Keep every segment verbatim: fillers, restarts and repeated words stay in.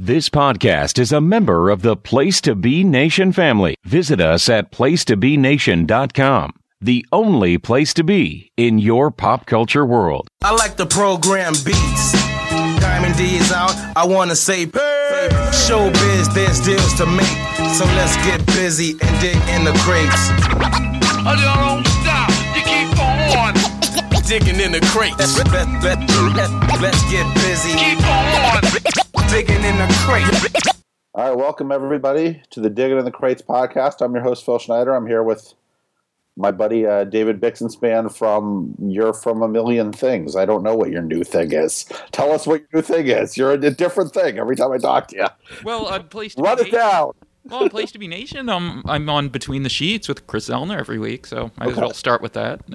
This podcast is a member of the Place to Be Nation family. Visit us at place to be nation dot com, the only place to be in your pop culture world. I like the program beats. Diamond D is out. I want to say, hey. Showbiz, there's deals to make. So let's get busy and dig in the crates. I don't stop. You keep on. Digging in the crates. Let's, let, let, let, let's get busy. Keep on. Digging in the crates. All right, welcome everybody to the Digging in the Crates podcast. I'm your host, Phil Schneider. I'm here with my buddy uh, David Bixenspan from You're From a Million Things. I don't know what your new thing is. Tell us what your new thing is. You're a different thing every time I talk to you. Well, uh, Place to Run Be it down. Well, Place to Be Nation. Um, I'm on Between the Sheets with Chris Zellner every week, so might as Okay. well start with that.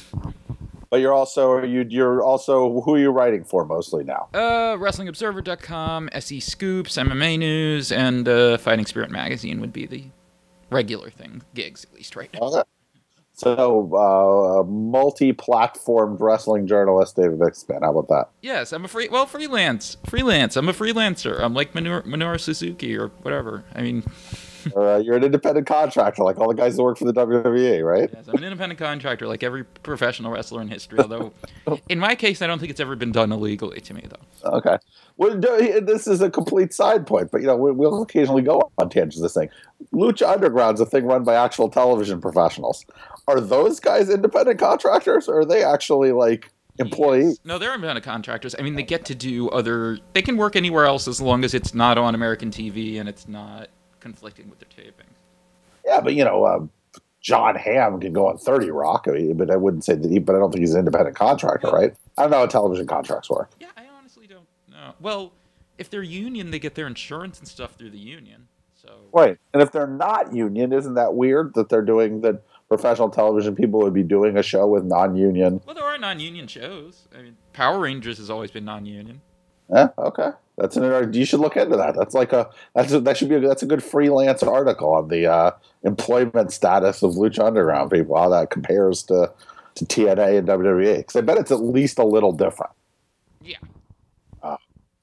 But you're also you you're also who are you writing for mostly now? uh, Wrestling Observer dot com, S E Scoops, M M A News, and uh, Fighting Spirit Magazine would be the regular thing, gigs at least right now. Okay. So, uh, multi-platformed wrestling journalist David Bixenspan. How about that? Yes, I'm a free. Well, freelance, freelance. I'm a freelancer. I'm like Minoru, Minoru Suzuki or whatever. I mean, Or, uh, you're an independent contractor, like all the guys that work for the W W E, right? yes, I'm an independent contractor, like every professional wrestler in history. Although, in my case, I don't think it's ever been done illegally to me, though. Okay. Well, no, this is a complete side point, but you know we, we'll occasionally go on tangents. This thing, Lucha Underground's a thing run by actual television professionals. Are those guys independent contractors, or are they actually like employees? Yes. No, they're independent contractors. I mean, they get to do other. They can work anywhere else as long as it's not on American T V and it's not conflicting with their tapings. Yeah, but you know, uh, John Hamm can go on thirty Rock, I mean, but I wouldn't say that. He, but I don't think he's an independent contractor, right? I don't know how television contracts work. Yeah, I honestly don't know. Well, if they're union, they get their insurance and stuff through the union. So Right, and if they're not union, isn't that weird that they're doing that? Professional television people would be doing a show with non-union. Well, there are non-union shows. I mean, Power Rangers has always been non-union. Yeah, okay. That's an. You should look into that. That's like a. That's a, that should be. A, that's a good freelance article on the uh, employment status of Lucha Underground people. How that compares to to T N A and W W E. Because I bet it's at least a little different. Yeah. Uh,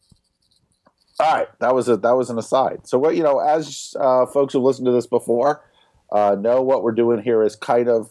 all right, that was a that was an aside. So what you know, as uh, folks who've listened to this before uh, know, what we're doing here is kind of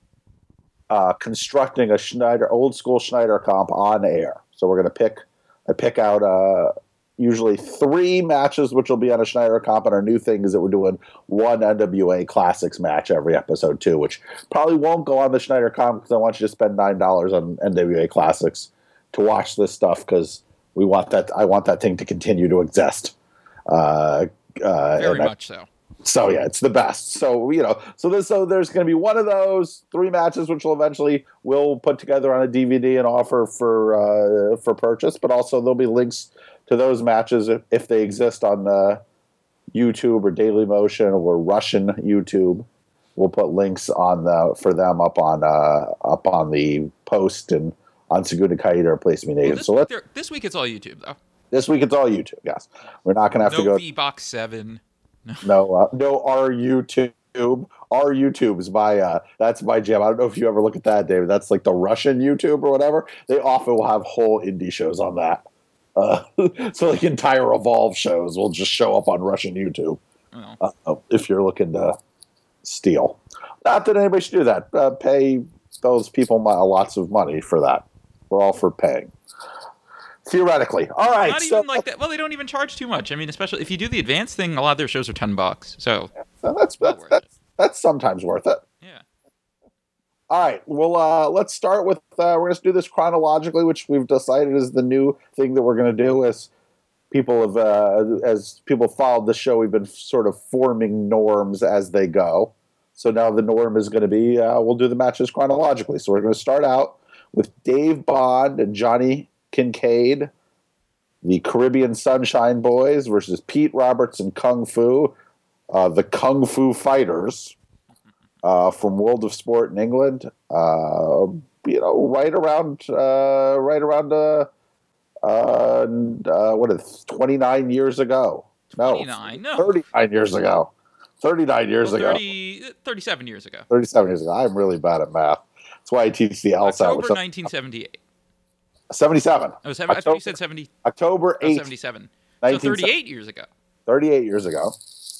uh, constructing a Schneider old school Schneider comp on air. So we're going to pick. I pick out uh, usually three matches, which will be on a Schneider comp, and our new thing is that we're doing one N W A Classics match every episode too, which probably won't go on the Schneider comp because I want you to spend nine dollars on N W A Classics to watch this stuff because we want that. I want that thing to continue to exist. Uh, uh, Very I, much so. So yeah, it's the best. So you know, so there's so there's going to be one of those three matches, which will eventually we'll put together on a D V D and offer for uh, for purchase. But also there'll be links to those matches if, if they exist on uh, YouTube or Daily Motion or Russian YouTube. We'll put links on the for them up on uh, up on the post and on Segunda Caída or Place to Be Native. Well, this, so week let's, they're- this week it's all YouTube, though. this week it's all YouTube. Yes, we're not going to have to No go. V-Box seven. No, uh, no, our YouTube. Our YouTube is my, uh, that's my jam. I don't know if you ever look at that, David. That's like the Russian YouTube or whatever. They often will have whole indie shows on that. Uh, so like entire Evolve shows will just show up on Russian YouTube Oh. uh, if you're looking to steal. Not that anybody should do that. Uh, pay those people mo- lots of money for that. We're all for paying. Theoretically. All right. Not so, even like that. Well, they don't even charge too much. I mean, especially if you do the advanced thing, a lot of their shows are ten bucks. So so that's, well that's, worth that's, that's sometimes worth it. yeah. All right. Well, uh, let's start with, uh, we're going to do this chronologically, which we've decided is the new thing that we're going to do as people have, uh, as people followed the show, we've been sort of forming norms as they go. So now the norm is going to be, uh, we'll do the matches chronologically. So we're going to start out with Dave Bond and Johnny Kincaid, the Caribbean Sunshine Boys versus Pete Roberts and Kung Fu, uh, the Kung Fu Fighters. Uh, from World of Sport in England, uh, you know, right around, uh, right around, uh, uh, uh, what is twenty-nine years ago? No, twenty-nine, no. thirty-nine years ago. thirty-nine years Well, ago. thirty, thirty-seven years ago. thirty-seven years ago. I'm really bad at math. That's why I teach the LSAT. October nineteen seventy-eight. seventy-seven. Oh, seven, I thought you said seventy. October Oh, eighth. seventy-seven. So thirty-eight years ago. thirty-eight years ago.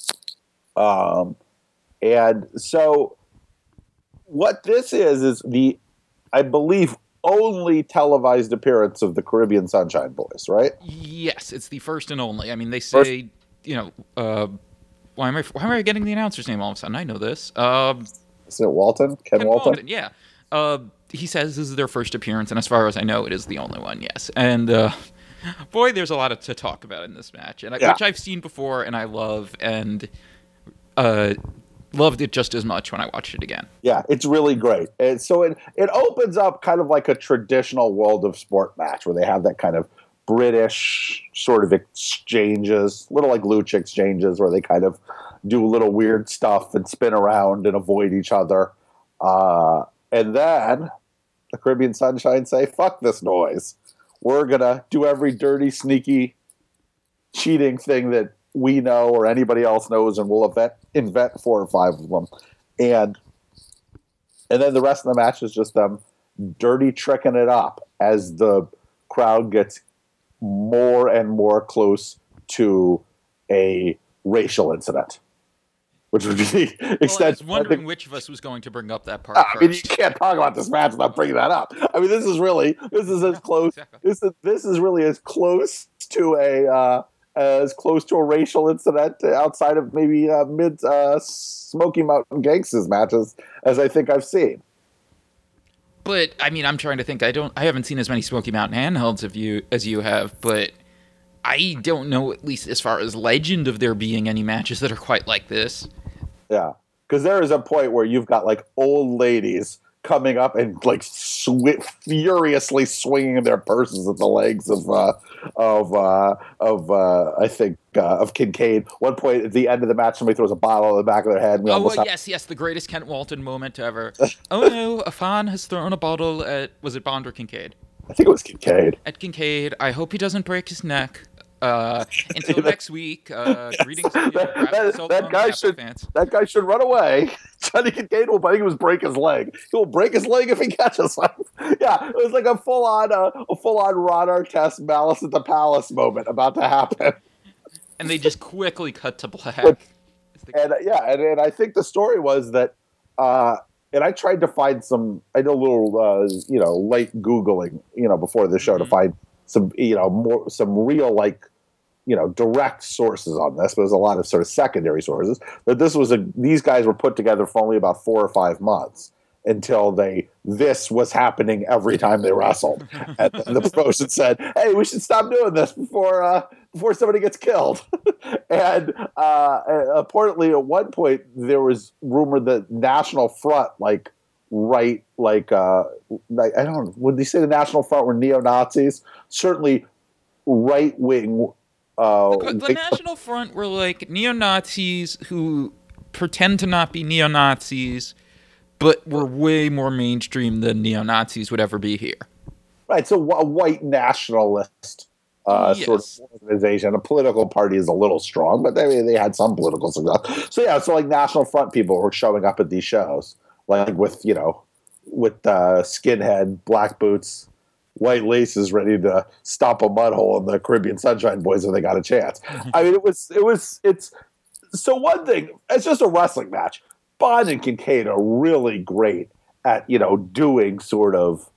Um, and so what this is, is the, I believe, only televised appearance of the Caribbean Sunshine Boys, right? Yes, it's the first and only. I mean, they say, first, you know, uh, why am I why am I getting the announcer's name all of a sudden? I know this. Um, is it Walton? Ken, Ken Walton? Walton? Yeah. Uh, he says this is their first appearance, and as far as I know, it is the only one, yes. And, uh, boy, there's a lot of, to talk about in this match, and yeah. which I've seen before, and I love, and uh, loved it just as much when I watched it again. Yeah, it's really great. And so it, it opens up kind of like a traditional World of Sport match, where they have that kind of British sort of exchanges, little like lucha exchanges, where they kind of do little weird stuff and spin around and avoid each other. Uh, and then the Caribbean Sunshine say, fuck this noise. We're going to do every dirty, sneaky, cheating thing that we know or anybody else knows, and we'll invent, invent four or five of them. And and then the rest of the match is just them dirty tricking it up as the crowd gets more and more close to a racial incident. Which would be the well, extent. I was wondering which of us was going to bring up that part. I first. mean, you can't talk about this match without bringing that up. I mean, this is really this is as close. Exactly. This is this is really as close to a uh, as close to a racial incident outside of maybe uh, mid uh, Smoky Mountain Gangsters matches as I think I've seen. But I mean, I'm trying to think. I don't. I haven't seen as many Smoky Mountain handhelds of you as you have, but I don't know, at least as far as legend, of there being any matches that are quite like this. Yeah, because there is a point where you've got like old ladies coming up and like sw- furiously swinging their purses at the legs of uh, of uh, of uh, I think uh, of Kincaid. One point at the end of the match, somebody throws a bottle in the back of their head. And we oh almost uh, have- yes, yes, the greatest Kent Walton moment ever. Oh no, a fan has thrown a bottle at was it Bond or Kincaid? I think it was Kincaid. At Kincaid, I hope he doesn't break his neck. Uh, until next week, uh, yes. greetings to you. That, that, that guy should fans. That guy should run away. Johnny Kincaid will, I think it was break his leg. He will break his leg if he catches him. Yeah, it was like a full on, uh, a full on Ron Artest Malice at the Palace moment about to happen. And they just quickly cut to black. and uh, yeah, and, and I think the story was that, uh, and I tried to find some. I did a little, uh, you know, light googling, you know, before the show mm-hmm. to find some, you know, more some real like. you know, direct sources on this, but there's a lot of sort of secondary sources. But this was a, these guys were put together for only about four or five months until they, this was happening every time they wrestled. And the promotion said, hey, we should stop doing this before, uh, before somebody gets killed. and, uh, importantly, at one point there was rumor that National Front, like, right, like, uh, like, I don't know, would they say the National Front were neo-Nazis? Certainly right-wing. Uh, the, the National Front were like neo-Nazis who pretend to not be neo-Nazis, but were way more mainstream than neo-Nazis would ever be here. Right, so a white nationalist uh, yes. sort of organization. A political party is a little strong, but they they had some political success. So yeah, so like National Front people were showing up at these shows, like with you know, with uh, skinhead, black boots, white laces, ready to stop a mud hole in the Caribbean Sunshine Boys if they got a chance. I mean, it was, it was, it's, so one thing, it's just a wrestling match. Bond and Kincaid are really great at, you know, doing sort of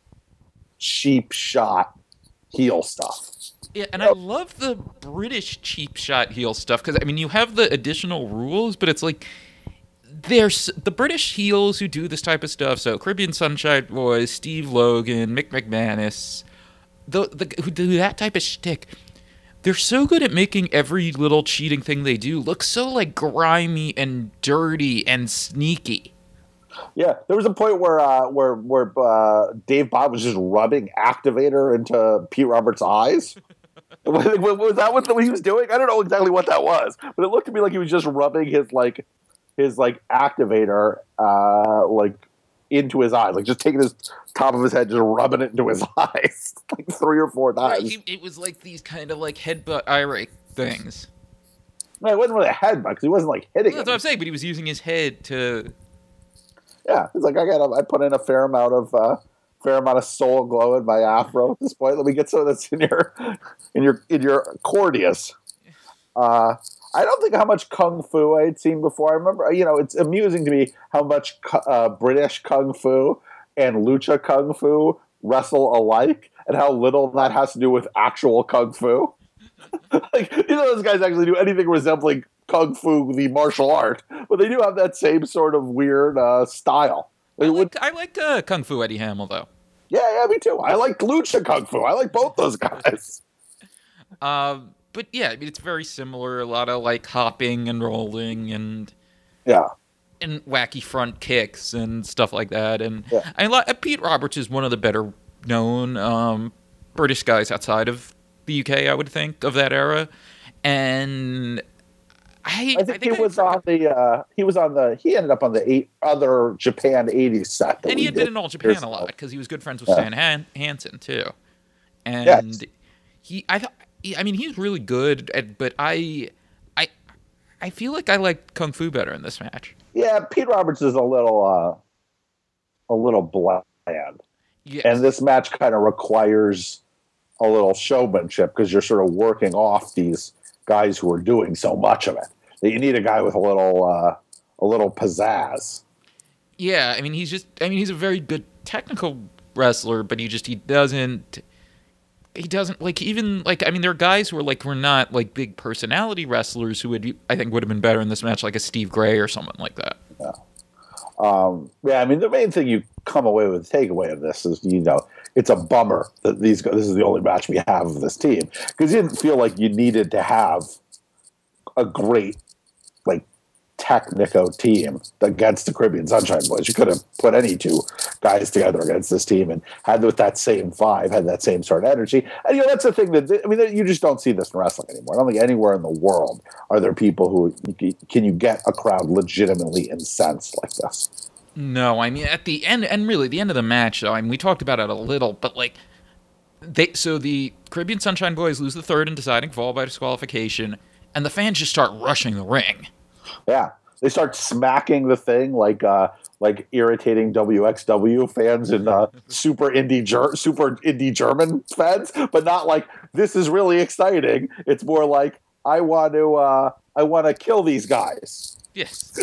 cheap shot heel stuff. Yeah, and I love the British cheap shot heel stuff, because, I mean, you have the additional rules, but it's like, there's the British heels who do this type of stuff. So Caribbean Sunshine Boys, Steve Logan, Mick McManus, the, the who do that type of shtick. They're so good at making every little cheating thing they do look so like grimy and dirty and sneaky. Yeah, there was a point where uh, where where uh, Dave Bob was just rubbing activator into Pete Roberts' eyes. was that what he was doing? I don't know exactly what that was, but it looked to me like he was just rubbing his like. his like activator uh like into his eyes, like just taking his top of his head, just rubbing it into his eyes like three or four times. Right, it was like these kind of like headbutt irate things. No, it wasn't really a headbutt because he wasn't like hitting. Well, that's him. what I'm saying, but he was using his head to. Yeah, he's like, I got, I put in a fair amount of, uh, fair amount of soul glow in my afro at this point. Let me get some of this in your, in your, in your corneas. Uh, I don't think how much kung fu I had seen before. I remember, you know, it's amusing to me how much uh, British kung fu and lucha kung fu wrestle alike, and how little that has to do with actual kung fu. Like, you know, those guys actually do anything resembling kung fu, the martial art, but they do have that same sort of weird uh, style. I like, would, I like uh, Kung Fu Eddie Hamill, though. Yeah, yeah, me too. I like lucha kung fu. I like both those guys. Um, but yeah, I mean, it's very similar. A lot of like hopping and rolling and Yeah. and wacky front kicks and stuff like that. And Yeah. I like Pete Roberts is one of the better known um, British guys outside of the U K, I would think, of that era. And I, I think, I think he was I, on the. Uh, he was on the. He ended up on the eight other Japan eighties set. And he had did. been in All Japan a lot because he was good friends with yeah. Stan Han- Hansen too. And yes. he, I thought, I mean, he's really good. At, but I, I, I feel like I like Kung Fu better in this match. Yeah, Pete Roberts is a little, uh, a little bland. Yes. And this match kind of requires a little showmanship because you're sort of working off these guys who are doing so much of it. That you need a guy with a little, uh, a little pizzazz. Yeah, I mean, he's just, I mean, he's a very good technical wrestler, but he just, he doesn't, he doesn't, like, even, like, I mean, there are guys who are, like, were not, like, big personality wrestlers who would, I think, would have been better in this match, like a Steve Gray or someone like that. Yeah. Um, yeah, I mean, the main thing you come away with, the takeaway of this is, you know, it's a bummer that these this is the only match we have of this team, because you didn't feel like you needed to have a great, like, Technico team against the Caribbean Sunshine Boys. You could have put any two guys together against this team and had with that same five, had that same sort of energy. And, you know, that's the thing that, I mean, you just don't see this in wrestling anymore. I don't think anywhere in the world are there people who, can you get a crowd legitimately incensed like this? No, I mean, at the end, and really, the end of the match, though, I mean, we talked about it a little, but, like, they, so the Caribbean Sunshine Boys lose the third and deciding fall by disqualification, and the fans just start rushing the ring. Yeah, they start smacking the thing like uh, like irritating W X W fans and uh, super indie ger- super indie German fans, but not like this is really exciting. It's more like I want to uh, I want to kill these guys. Yes.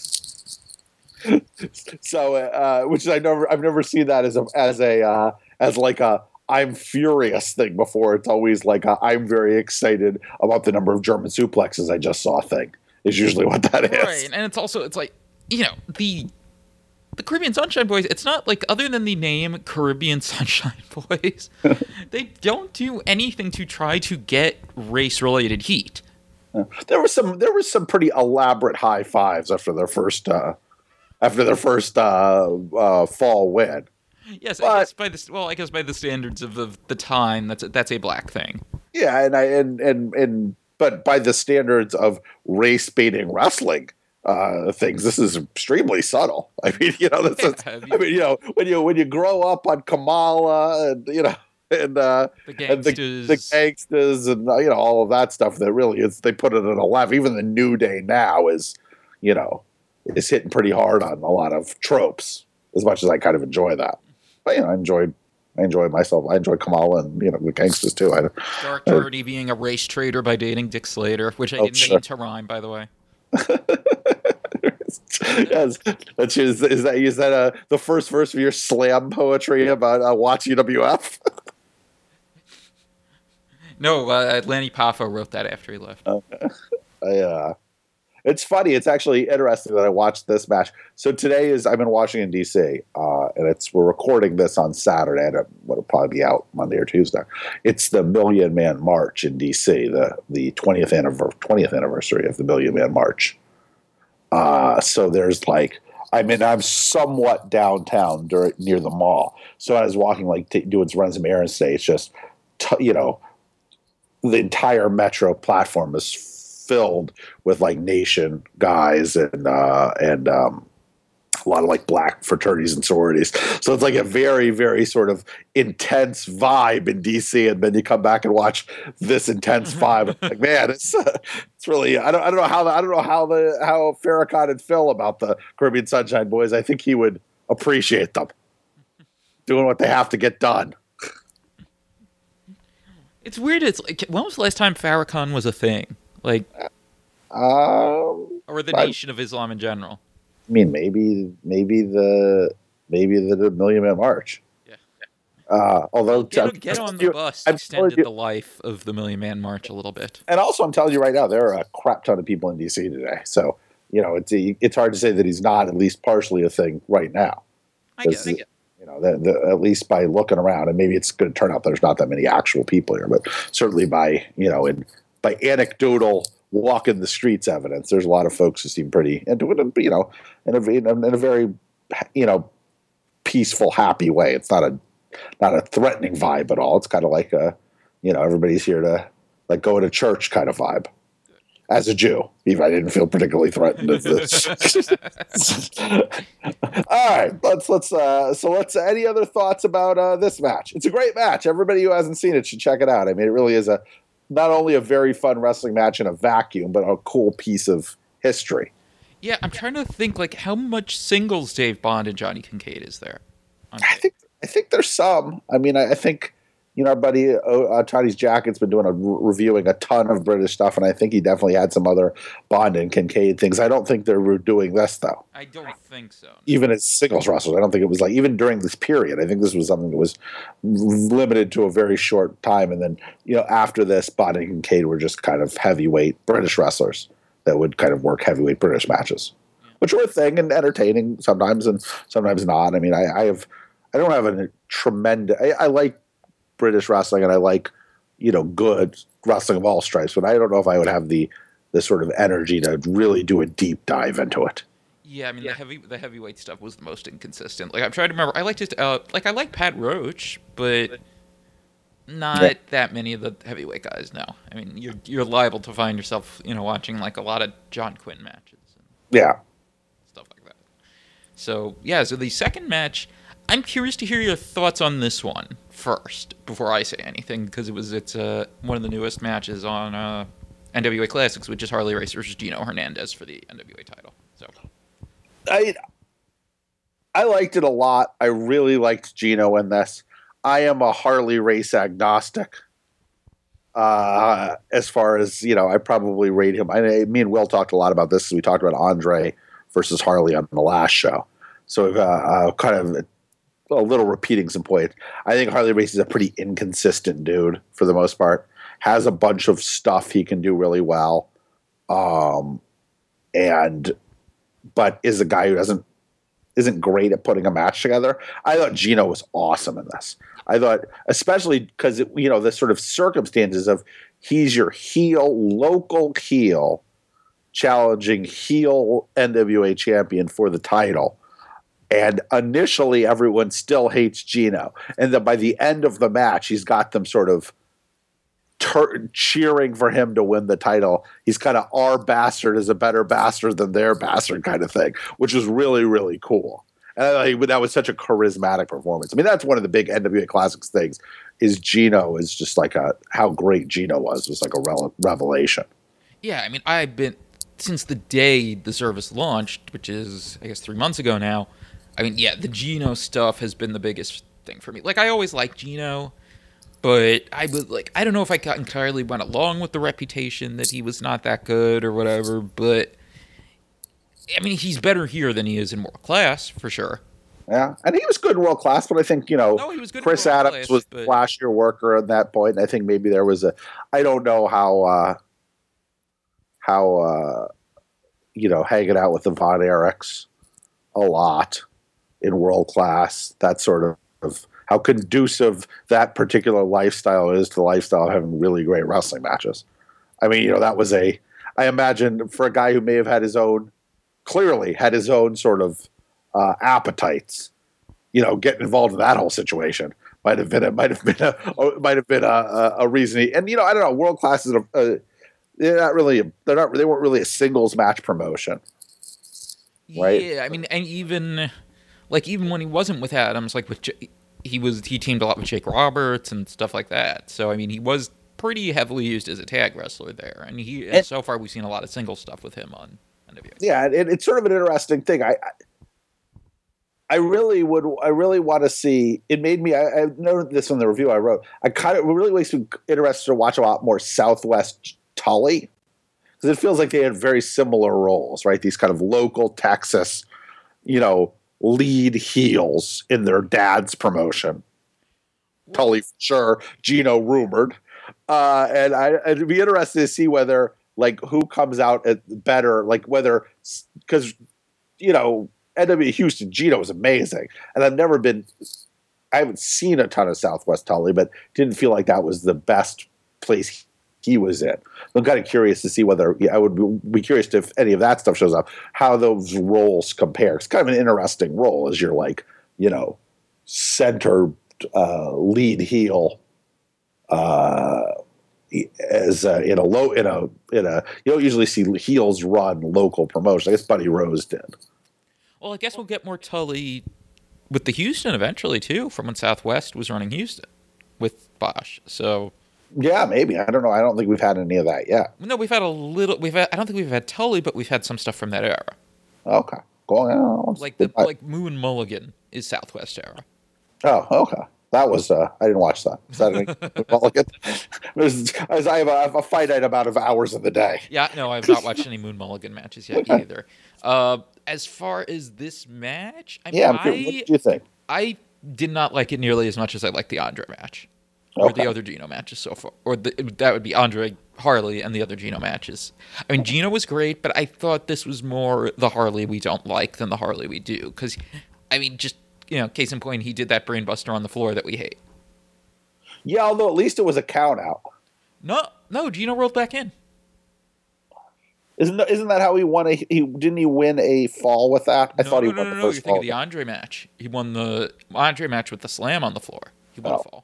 So, uh, which is I never I've never seen that as a as a uh, as like a I'm furious thing before. It's always like a, I'm very excited about the number of German suplexes I just saw thing. Is usually what that is. Right, and it's also, it's like, you know, the the Caribbean Sunshine Boys, it's not like, other than the name Caribbean Sunshine Boys, they don't do anything to try to get race-related heat. There was some there was some pretty elaborate high fives after their first uh, after their first uh, uh, fall win. Yes, but, I guess by the well, I guess by the standards of the, the time, that's a, that's a black thing. Yeah, and I and and and. But by the standards of race baiting wrestling uh, things, this is extremely subtle. I mean, you know, this yeah, is, I mean, you know, when you when you grow up on Kamala and you know and uh, the gangsters, and the, the gangsters, and uh, you know all of that stuff that really is they put it at a level. Even the New Day now is, you know, is hitting pretty hard on a lot of tropes. As much as I kind of enjoy that, but you know, I enjoyed. I enjoy myself. I enjoy Kamala and, you know, the gangsters, too. I, Dark Dirty being a race traitor by dating Dick Slater, which I oh, didn't sure. mean to rhyme, by the way. Yes. That's, is, is that, is that uh, the first verse of your slam poetry about uh, Watch U W F? No, uh, Lanny Poffo wrote that after he left. Okay. I, uh, it's funny. It's actually interesting that I watched this match. So today is I'm in Washington D C, uh, and it's we're recording this on Saturday. And it'll probably be out Monday or Tuesday. It's the Million Man March in D C, the the twentieth anniversary twentieth anniversary of the Million Man March. Uh, so there's like I'm in I'm somewhat downtown during, near the mall. So I was walking like t- doing running some errands today. It's just t- you know the entire metro platform is filled with like nation guys and uh, and um, a lot of like black fraternities and sororities. So it's like a very, very sort of intense vibe in D C. And then you come back and watch this intense vibe. Like, man, it's uh, it's really I don't I don't know how the, I don't know how the how Farrakhan would feel about the Caribbean Sunshine Boys. I think he would appreciate them doing what they have to get done. It's weird. It's like, when was the last time Farrakhan was a thing? Like, Um, or the I- Nation of Islam in general. I mean, maybe, maybe the, maybe the, the Million Man March. Yeah. Uh, although, Get, get on the bus I'm extended telling you- the life of the Million Man March a little bit. and also, I'm telling you right now, there are a crap ton of people in D C today. So, you know, it's it's hard to say that he's not at least partially a thing right now. I guess. Because, you know, the, the, at least by looking around, and maybe it's going to turn out there's not that many actual people here, but certainly by, you know, in by anecdotal walking the streets evidence, there's a lot of folks who seem pretty into it, and, you know, in a, in a, in a very, you know, peaceful, happy way. It's not a not a threatening vibe at all. It's kind of like a, you know, everybody's here to like go to church kind of vibe. As a Jew, even I didn't feel particularly threatened at this. All right, let's let's uh, so let's. Any other thoughts about uh, this match? It's a great match. Everybody who hasn't seen it should check it out. I mean, it really is a not only a very fun wrestling match in a vacuum, but a cool piece of history. Yeah, I'm trying to think, like, how much singles Dave Bond and Johnny Kincaid is there? on I think I think there's some. I mean, I, I think you know our buddy uh, uh, Tony's Jacket's been doing a reviewing a ton of British stuff, and I think he definitely had some other Bond and Kincaid things. I don't think they were doing this though. I don't think so. Even as singles wrestlers, I don't think it was like even during this period. I think this was something that was limited to a very short time, and then you know after this, Bond and Kincaid were just kind of heavyweight British wrestlers that would kind of work heavyweight British matches, yeah. which were a thing and entertaining sometimes and sometimes not. I mean, I, I have I don't have a tremendous. I, I like British wrestling and I like you know good wrestling of all stripes, but I don't know if I would have the the sort of energy to really do a deep dive into it. Yeah, I mean, yeah. the heavy the heavyweight stuff was the most inconsistent. Like, I'm trying to remember. I liked just uh, like I like Pat Roach, but not yeah. that many of the heavyweight guys. No, I mean, you're you're liable to find yourself, you know, watching like a lot of John Quinn matches. And yeah, stuff like that. So yeah, so the second match, I'm curious to hear your thoughts on this one first before I say anything, because it was it's uh, one of the newest matches on uh, N W A Classics, which is Harley Race versus Gino Hernandez for the N W A title. So. I I liked it a lot. I really liked Gino in this. I am a Harley Race agnostic. Uh, as far as, you know, I probably rate him. I, me and Will talked a lot about this. We talked about Andre versus Harley on the last show. So uh, uh, kind of a little repeating some points. I think Harley Race is a pretty inconsistent dude for the most part. Has a bunch of stuff he can do really well. Um, and... but is a guy who doesn't isn't great at putting a match together. I thought Gino was awesome in this. I thought, especially because you know the sort of circumstances of he's your heel, local heel, challenging heel N W A champion for the title, and initially everyone still hates Gino, and then by the end of the match, he's got them sort of Tur- cheering for him to win the title. He's kind of our bastard is a better bastard than their bastard kind of thing, which was really, really cool. And I thought that was such a charismatic performance. I mean, that's one of the big N W A Classics things is Gino is just like a, how great Gino was, was like a rele- revelation. Yeah, I mean, I've been, since the day the service launched, which is, I guess, three months ago now, I mean, yeah, the Gino stuff has been the biggest thing for me. Like, I always liked Gino, but I was like, I don't know if I got entirely went along with the reputation that he was not that good or whatever, but I mean, he's better here than he is in World Class, for sure. Yeah, and he was good in World Class, but I think, you know, no, he was good Chris in World Adams Class, was but... the flashier worker at that point, and I think maybe there was a, I don't know how, uh, how, uh, you know, hanging out with the Von Erichs a lot in World Class, that sort of, of how conducive that particular lifestyle is to the lifestyle of having really great wrestling matches. I mean, you know, that was a, I imagine for a guy who may have had his own, clearly had his own sort of uh, appetites, you know, getting involved in that whole situation might have been a, might have been a, might have been a, a, a reason. He, and, you know, I don't know, World Class is a, a they're not really, they're not, they weren't really a singles match promotion. Right? Yeah. I mean, and even like, even when he wasn't with Adams, like with, J- he was, he teamed a lot with Jake Roberts and stuff like that. So, I mean, he was pretty heavily used as a tag wrestler there. And he, and, and so far we've seen a lot of single stuff with him on N W A. Yeah. It, it's sort of an interesting thing. I, I, I really would, I really want to see, it made me, I, I noted this in the review I wrote, I kind of, it really makes me interested to watch a lot more Southwest Tully. because it feels like they had very similar roles, right? These kind of local Texas, you know, lead heels in their dad's promotion. Tully for sure, Gino rumored, uh, and I, I'd be interested to see whether like who comes out at better, like whether because you know N W A Houston Gino was amazing, and I've never been, I haven't seen a ton of Southwest Tully, but didn't feel like that was the best place he was in. I'm kind of curious to see whether yeah, I would be, be curious to, if any of that stuff shows up, how those roles compare. It's kind of an interesting role as you're like you know center. Uh, lead heel uh, as uh, in a low in a in a you don't usually see heels run local promotion. I guess Buddy Rose did. Well, I guess we'll get more Tully with the Houston eventually too, from when Southwest was running Houston with Bosch. So yeah, maybe I don't know. I don't think we've had any of that yet. No, we've had a little. We've had, I don't think we've had Tully, but we've had some stuff from that era. Okay, going on like the like Moon Mulligan is Southwest era. Oh, okay. That was, uh, I didn't watch that. Is that any, it was, as I have a, a finite amount of hours in the day. Yeah, no, I've not watched any Moon Mulligan matches yet either. Uh, as far as this match, I mean, yeah, I, what did you think? I did not like it nearly as much as I liked the Andre match. Or Okay. the other Gino matches so far. Or the, that would be Andre, Harley, and the other Gino matches. I mean, Gino was great, but I thought this was more the Harley we don't like than the Harley we do. Because, I mean, just... You know, case in point, he did that brain buster on the floor that we hate. Yeah, although at least it was a count out. No, no, Gino rolled back in. Isn't that, isn't that how he won a? He didn't he win a fall with that? I no, thought he no, won no, the no, first You're fall. thinking of the Andre match. He won the Andre match with the slam on the floor. He won Oh. a fall.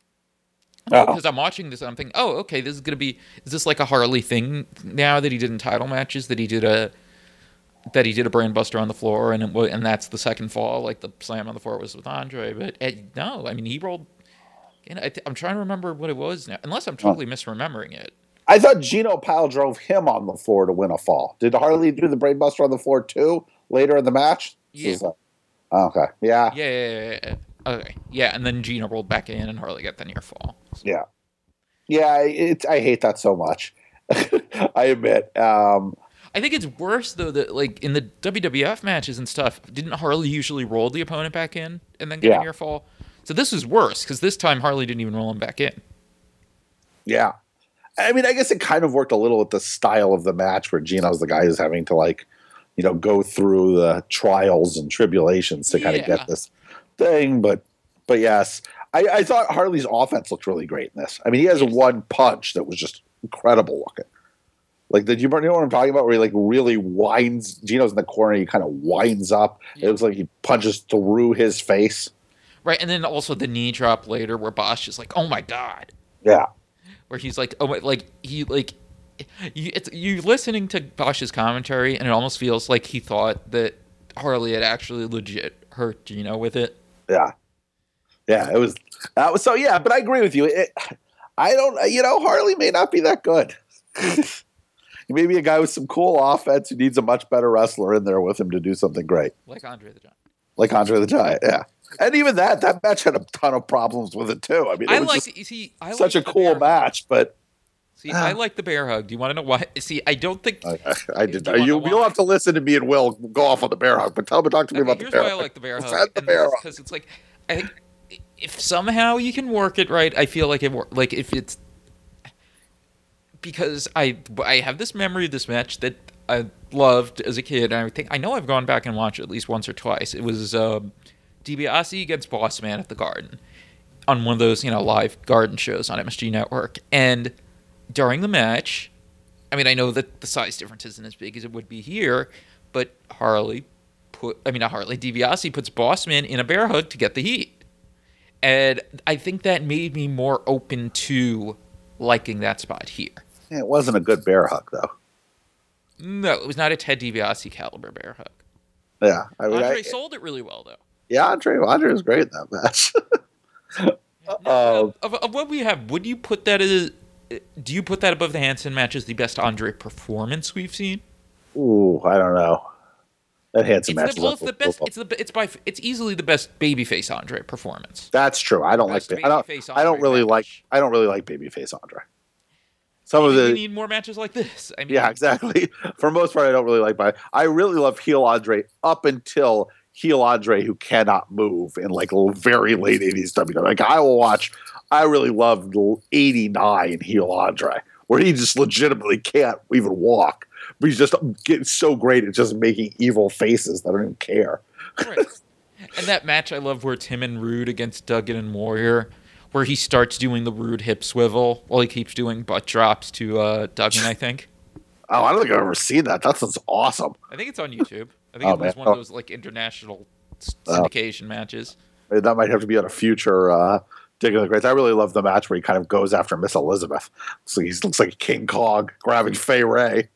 No, Oh. because I'm watching this and I'm thinking, oh, okay, this is gonna be. Is this like a Harley thing now that he did in title matches? That he did a. That he did a brain buster on the floor, and it, wa- and that's the second fall. Like the slam on the floor was with Andre, but uh, no, I mean he rolled. You know, I th- I'm trying to remember what it was now, unless I'm totally misremembering it. I thought Gino Pyle drove him on the floor to win a fall. Did Harley do the brain buster on the floor too later in the match? Yeah. Is that- okay. Yeah. Yeah, yeah, yeah, yeah. Okay, yeah, and then Gino rolled back in, and Harley got the near fall. Yeah. Yeah. It, I hate that so much. I admit. Um, I think it's worse though that like in the W W F matches and stuff, didn't Harley usually roll the opponent back in and then get Yeah. a near fall? So this is worse because this time Harley didn't even roll him back in. yeah. I mean, I guess it kind of worked a little with the style of the match where Gino's the guy who's having to like, you know, go through the trials and tribulations to kind of Yeah. get this thing. But, but yes, I, I thought Harley's offense looked really great in this. I mean, he has Yes. one punch that was just incredible looking. Like, did you know what I'm talking about? Where he like really winds. Gino's in the corner. He kind of winds up. Yeah. It looks like he punches through his face. Right, and then also the knee drop later where Bosch is like, "Oh my god," Yeah, where he's like, "Oh my," like he like, you it's you listening to Bosch's commentary and it almost feels like he thought that Harley had actually legit hurt Gino with it. yeah, yeah. It was that was so. Yeah, but I agree with you. It, I don't. You know, Harley may not be that good. He may be a guy with some cool offense who needs a much better wrestler in there with him to do something great, Like Andre the Giant. like Andre the Giant. Yeah, and even that that match had a ton of problems with it too. I mean, it I was like just you see, I such a like the cool bear hug. match, but. See, I like the bear hug. Do you want to know why? See, I don't think. I, I did. Do you wanna You, know you'll why? have to listen to me and Will go off on the bear hug, but tell me, talk to me Okay, about the here's bear why hug. I like the bear What's hug. that, the bear hug? Because it's like, I think if somehow you can work it right, I feel like it work. Like if it's because I I have this memory of this match that I loved as a kid, and I think I know I've gone back and watched it at least once or twice. It was um, DiBiase against Boss Man at the Garden on one of those you know live Garden shows on M S G Network, and during the match. I mean, I know that the size difference isn't as big as it would be here, but Harley put, I mean, not Harley, DiBiase puts Bossman in a bear hug to get the heat. And I think that made me more open to liking that spot here. Yeah, it wasn't a good bear hug, though. No, it was not a Ted DiBiase caliber bear hug. Yeah, I mean, Andre I, sold it really well, though. yeah, Andre, Andre was great in that match. Now, Uh, of, of what we have, would you put that as, do you put that above the Hansen match as the best Andre performance we've seen? Ooh, I don't know. That handsome match. It's the, was well, it's the best. unbelievable. It's the it's by it's easily the best babyface Andre performance. That's true. I don't like. Best I don't. babyface I don't Andre really like. match. I don't really like babyface Andre. Some of Maybe the we need more matches like this. I mean, yeah, exactly. For most part, I don't really like my. I really love heel Andre up until heel Andre who cannot move in like a very late eighties W W E. Like I will watch. I really loved eighty-nine heel Andre where he just legitimately can't even walk, but he's just getting so great at just making evil faces that I don't even care. Right. And that match I love where it's him and Rude against Duggan and Warrior, where he starts doing the Rude hip swivel while he keeps doing butt drops to uh, Duggan, I think. Oh, I don't think I've ever seen that. That sounds awesome. I think it's on YouTube. I think Oh, it was man. one of those like international syndication matches. That might have to be on a future uh, Digging the Greats. I really love the match where he kind of goes after Miss Elizabeth. So he looks like King Kong grabbing Fay Ray.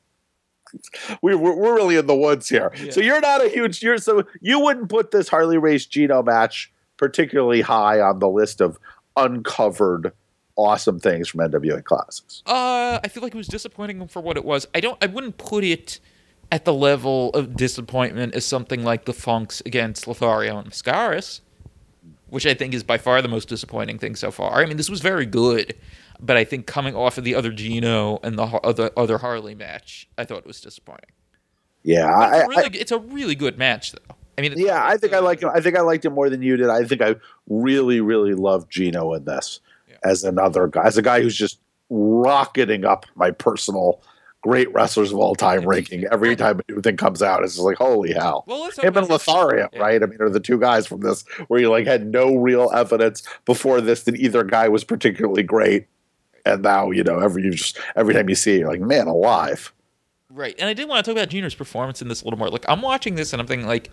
We, we're, we're really in the woods here. Yeah. So you're not a huge. You're so you wouldn't put this Harley Race Gino match particularly high on the list of uncovered awesome things from N W A classics. Uh, I feel like it was disappointing for what it was. I don't. I wouldn't put it at the level of disappointment as something like the Funks against Lothario and Mascaris, which I think is by far the most disappointing thing so far. I mean, this was very good, but I think coming off of the other Gino and the other other Harley match, I thought it was disappointing. Yeah, But it's, I, a really, I, it's a really good match, though. I mean, it's, yeah, I think uh, I like him. I think I liked him more than you did. I think I really, really loved Gino in this Yeah. as another guy, as a guy who's just rocketing up my personal great wrestlers of all time ranking. Every time a new thing comes out, it's just like, holy hell. Well, let's talk Him and about- Lothario, Yeah. right? I mean, are the two guys from this where you like had no real evidence before this that either guy was particularly great, and now you know every you just every time you see it, you're like, man, alive. Right, and I did want to talk about Gino's performance in this a little more. Like, I'm watching this and I'm thinking, like,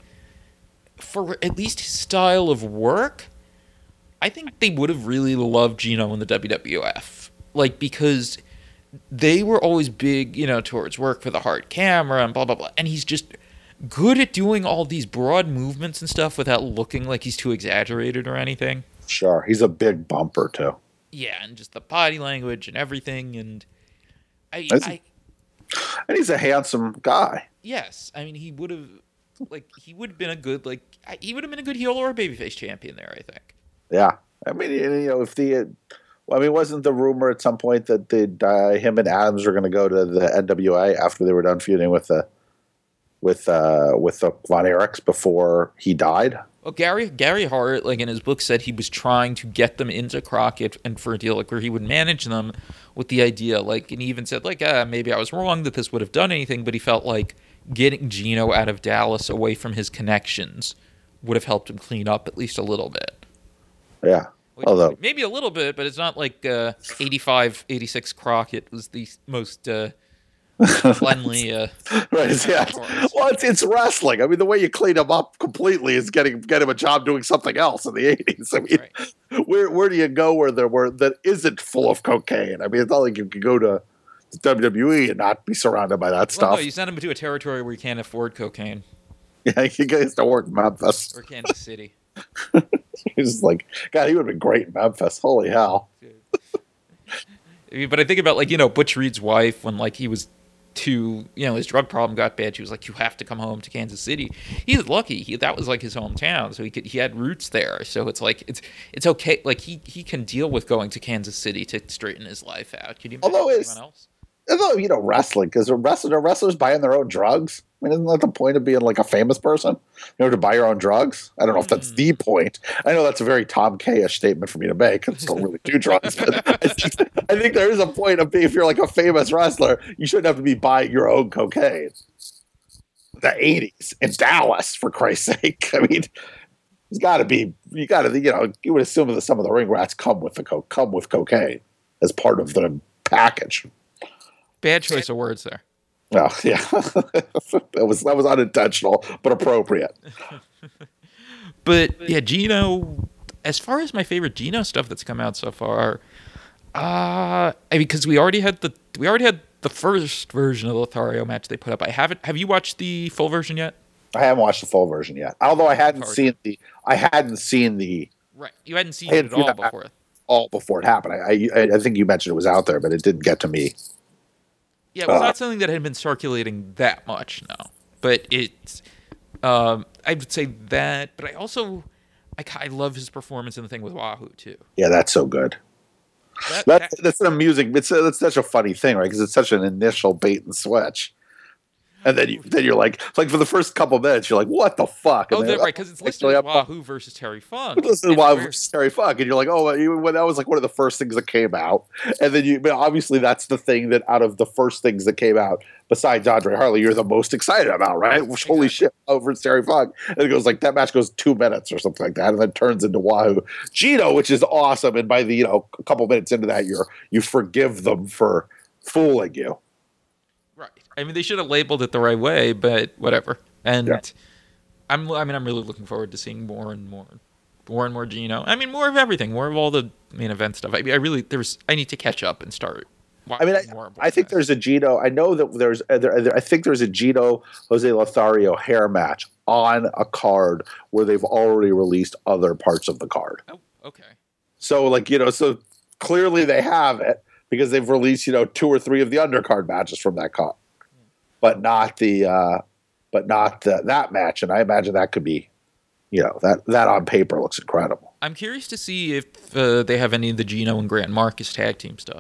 for at least his style of work, I think they would have really loved Gino in the W W F. Like, because they were always big, you know, towards work for the hard camera and blah, blah, blah. And he's just good at doing all these broad movements and stuff without looking like he's too exaggerated or anything. Sure, he's a big bumper too. Yeah, and just the body language and everything. And I, That's- I And he's a handsome guy. yes, I mean, he would have, like, he would have been a good, like, I- he would have been a good heel or a babyface champion there, I think. Yeah, I mean, you know, if the, well, I mean, wasn't the rumor at some point that the uh, him and Adams were going to go to the N W A after they were done feuding with the with uh, with the Von Erichs before he died? Well, Gary Gary Hart, like in his book, said he was trying to get them into Crockett and for a deal like where he would manage them with the idea, like, and he even said like, ah, maybe I was wrong that this would have done anything, but he felt like getting Gino out of Dallas away from his connections would have helped him clean up at least a little bit. Yeah. Which- Although, maybe a little bit, but it's not like uh, eighty-five, eighty-six Crockett was the most uh, cleanly. Uh, right, yeah. Well, it's, it's wrestling. I mean, the way you clean him up completely is getting get him a job doing something else in the eighties. I mean, Right. where where do you go where there were that isn't full of cocaine? I mean, it's not like you could go to the W W E and not be surrounded by that well, stuff. no, you send him to a territory where you can't afford cocaine, Yeah, he goes to work in Memphis. or Kansas City. He's like, God, he would have been great in Memphis. Holy hell. I mean, but I think about, like, you know, Butch Reed's wife when, like, he was too, you know, his drug problem got bad. She was like, you have to come home to Kansas City. He was lucky. He, that was like his hometown. So he could, he had roots there. So it's like, it's, it's okay. Like he, he can deal with going to Kansas City to straighten his life out. Can you imagine Although it's- anyone else? Although, you know, wrestling, because wrestler, are wrestlers buying their own drugs? I mean, isn't that the point of being like a famous person? You know, to buy your own drugs? I don't know if that's the point. I know that's a very Tom K-ish statement for me to make. I don't really do drugs. But I think, I think there is a point of being, if you're like a famous wrestler, you shouldn't have to be buying your own cocaine. The eighties in Dallas, for Christ's sake. I mean, it's got to be, you got to, you know, you would assume that some of the ring rats come with the co- come with cocaine as part of the package. Bad choice of words there. Oh, yeah. that was that was unintentional, but appropriate. But yeah, Gino, as far as my favorite Gino stuff that's come out so far, uh, I mean, because we already had the, we already had the first version of the Lothario match they put up. I haven't, have you watched the full version yet? I haven't watched the full version yet. Although I hadn't Hard. seen the I hadn't seen the Right. You hadn't seen I it hadn't at seen all that- before. all before it happened. I, I I think you mentioned it was out there, but it didn't get to me. Yeah, it was Uh, not something that had been circulating that much, no. But it's, um, I would say that, but I also, I, ki- I love his performance in the thing with Wahoo, too. Yeah, that's so good. That, That's that- that's an amusing. It's a, that's such a funny thing, right? Because it's such an initial bait and switch, and then you then you're like, like for the first couple minutes, you're like, what the fuck? And oh, then, that, right, because it's listed actually, as I'm- Wahoo versus Terry Funk. This is And Wahoo we're- versus Terry Funk, and you're like, oh, you, well, that was like one of the first things that came out, and then you, but obviously that's the thing that out of the first things that came out, besides Andre Harley, you're the most excited about, right? Holy Exactly. shit, over Terry Funk, and it goes like that match goes two minutes or something like that, and then turns into Wahoo Gino, which is awesome, and by the you know a couple minutes into that, you're you forgive them for fooling you. Right. I mean, they should have labeled it the right way, but whatever. And Yeah. I'm, I mean, I'm really looking forward to seeing more and more, more and more Gino. I mean, more of everything, more of all the main event stuff. I mean, I really, there's, I need to catch up and start. I mean, I, more I think there's a Gino. I know that there's. uh, There, there- I think there's a Gino Jose Lothario hair match on a card where they've already released other parts of the card. Oh, okay. So, like you know, so clearly they have it because they've released you know two or three of the undercard matches from that card, but not the, uh, but not the, that match. And I imagine that could be, you know, that that on paper looks incredible. I'm curious to see if uh, they have any of the Gino and Grant Marcus tag team stuff.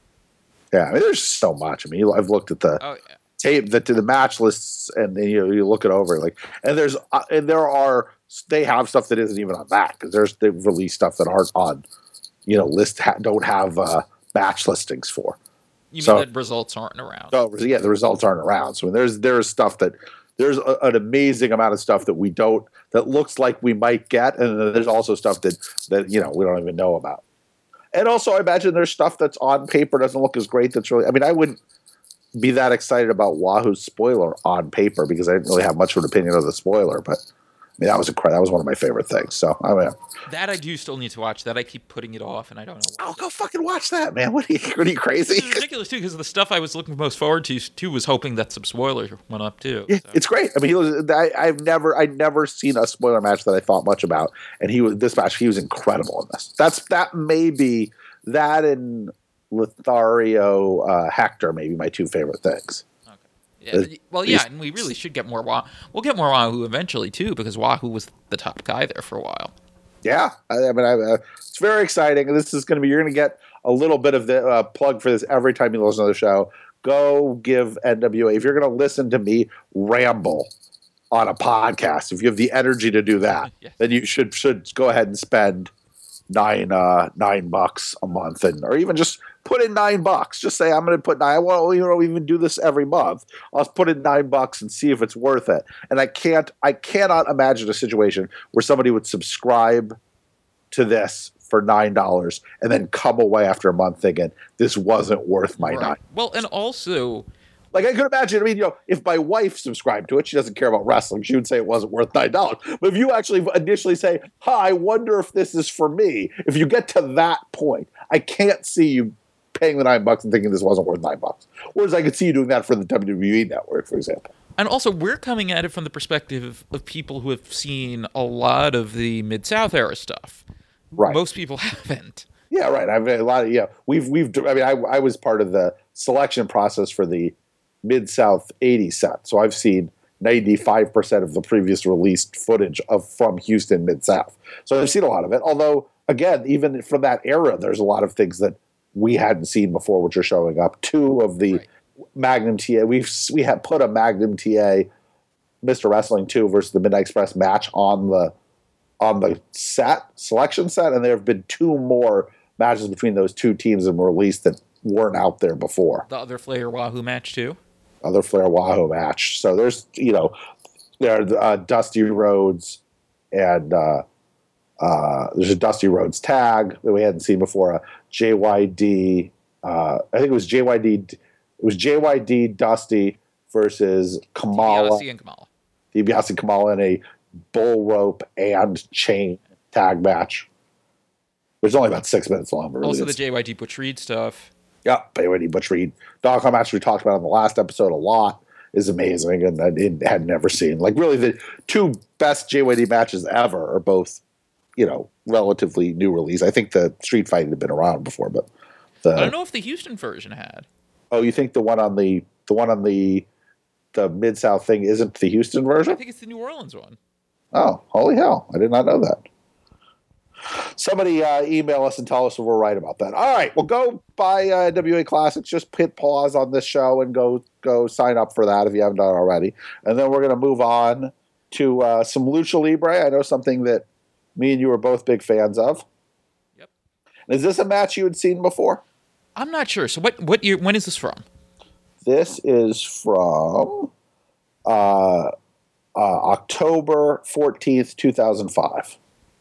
Yeah, I mean, there's so much. I mean, I've looked at the. Oh, yeah. tape the to the match lists and then you you look it over like and there's uh, and there are they have stuff that isn't even on that because there's they've released stuff that aren't on you know list ha- don't have uh, match listings for You so- mean that results aren't around? so yeah the results aren't around so there's there's stuff that there's a, an amazing amount of stuff that we don't that looks like we might get and then there's also stuff that that you know we don't even know about and also I imagine there's stuff that's on paper doesn't look as great that's really I mean I wouldn't be that excited about Wahoo's spoiler on paper because I didn't really have much of an opinion of the spoiler, but I mean that was incredible. That was one of my favorite things. So I mean, That I do still need to watch. That I keep putting it off, and I don't know why. I'll go fucking watch that, man. What are you, what are you crazy? It's ridiculous too, because the stuff I was looking most forward to too was hoping that some spoilers went up too. Yeah, so. it's great. I mean, he was. I, I've never, I never seen a spoiler match that I thought much about, and he was this match. He was incredible in this. That's that may be that and Lothario uh, Hector, maybe my two favorite things. Yeah, but- well, yeah, and we really should get more Wahoo. We'll get more Wahoo eventually too, because Wahoo was the top guy there for a while. Yeah, I, I mean, I, uh, it's very exciting. This is going to be. You're going to get a little bit of the uh, plug for this every time you listen to the show. Go give N W A if you're going to listen to me ramble on a podcast. If you have the energy to do that, Yes. then you should should go ahead and spend nine uh, nine bucks a month, and or even just put in nine bucks. Just say I'm going to put nine. I won't you know even do this every month. I'll just put in nine bucks and see if it's worth it. And I can't. I cannot imagine a situation where somebody would subscribe to this for nine dollars and then come away after a month thinking this wasn't worth my Right. nine. Well, and also, Like I could imagine. I mean, you know, if my wife subscribed to it, she doesn't care about wrestling. She would say it wasn't worth nine dollars. But if you actually initially say, "Hi, I wonder if this is for me," if you get to that point, I can't see you paying the nine bucks and thinking this wasn't worth nine bucks. Whereas I could see you doing that for the W W E network, for example. and also, we're coming at it from the perspective of people who have seen a lot of the Mid South era stuff. Right. Most people haven't. Yeah, right. I've a lot of yeah. We've we've. I mean, I I was part of the selection process for the Mid South eighty set, so I've seen ninety-five percent of the previous released footage of from Houston Mid South. So I've seen a lot of it. Although, again, even from that era, there's a lot of things that we hadn't seen before, which are showing up. Two of the Right. Magnum T A, we've we have put a Magnum T A, Mister Wrestling two versus the Midnight Express match on the on the set selection set, and there have been two more matches between those two teams that were released that weren't out there before. The other Flair Wahoo match too. Other Flair Wahoo match. So there's you know there are uh, Dusty Rhodes and uh, uh, there's a Dusty Rhodes tag that we hadn't seen before. A J Y D. Uh, I think it was J Y D. It was J Y D Dusty versus Kamala. DiBiase and Kamala. DiBiase and Kamala in a bull rope and chain tag match. It's only about six minutes long. But really Also, the it's- J Y D Butch Reed stuff. yeah, Bayway Butch Reed. Dog Hunt match we talked about in the last episode a lot is amazing, and I did- had never seen. Like, really, the two best J Y D matches ever are both, you know, relatively new release. I think the Street Fight had been around before, but the I don't know if the Houston version had. oh, you think the one on the the one on the the Mid South thing isn't the Houston I version? think it's the New Orleans one. Oh, holy hell! I did not know that. Somebody uh, email us and tell us if we're right about that. All right, well, go buy uh, W A Classics. Just hit pause on this show and go go sign up for that if you haven't done it already. And then we're going to move on to uh, some Lucha Libre. I know something that me and you are both big fans of. Yep. Is this a match you had seen before? I'm not sure. So what what year? When is this from? This is from uh, uh, October fourteenth, two thousand five.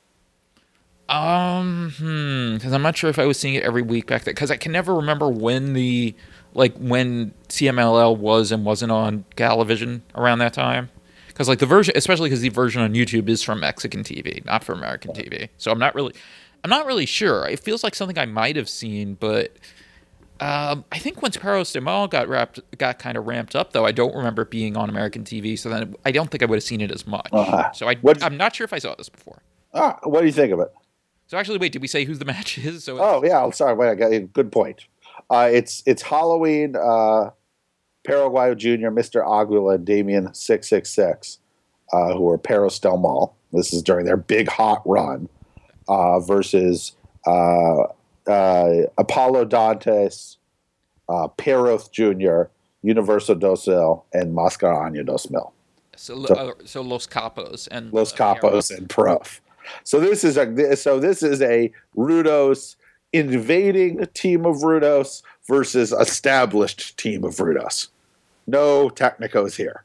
Um, hmm, because I'm not sure if I was seeing it every week back then. Because I can never remember when the like when C M L L was and wasn't on Galavision around that time. Because like the version, especially because the version on YouTube is from Mexican T V, not from American T V. So I'm not really, I'm not really sure. It feels like something I might have seen, but um, I think once Perros de Mal got wrapped, got kind of ramped up, though, I don't remember it being on American T V. So then I don't think I would have seen it as much. Uh, so I, I'm not sure if I saw this before. Ah, what do you think of it? So actually, wait, did we say who the match is? So oh yeah, I'm sorry. Wait, I got a good point. Uh, it's it's Halloween. Uh, Paraguayo Junior, Mister Aguila, and Damien six six six, uh, who are Perros del Mal. This is during their big hot run uh, versus uh, uh, Apollo Dantes, uh, Perros Junior, Universo dos Mil, and Mascara Año dos Mil. So, so, uh, so Los Capos and Los uh, Capos and Prof. So this is a so this is a Rudos invading team of Rudos versus established team of Rudos. No Technicos here,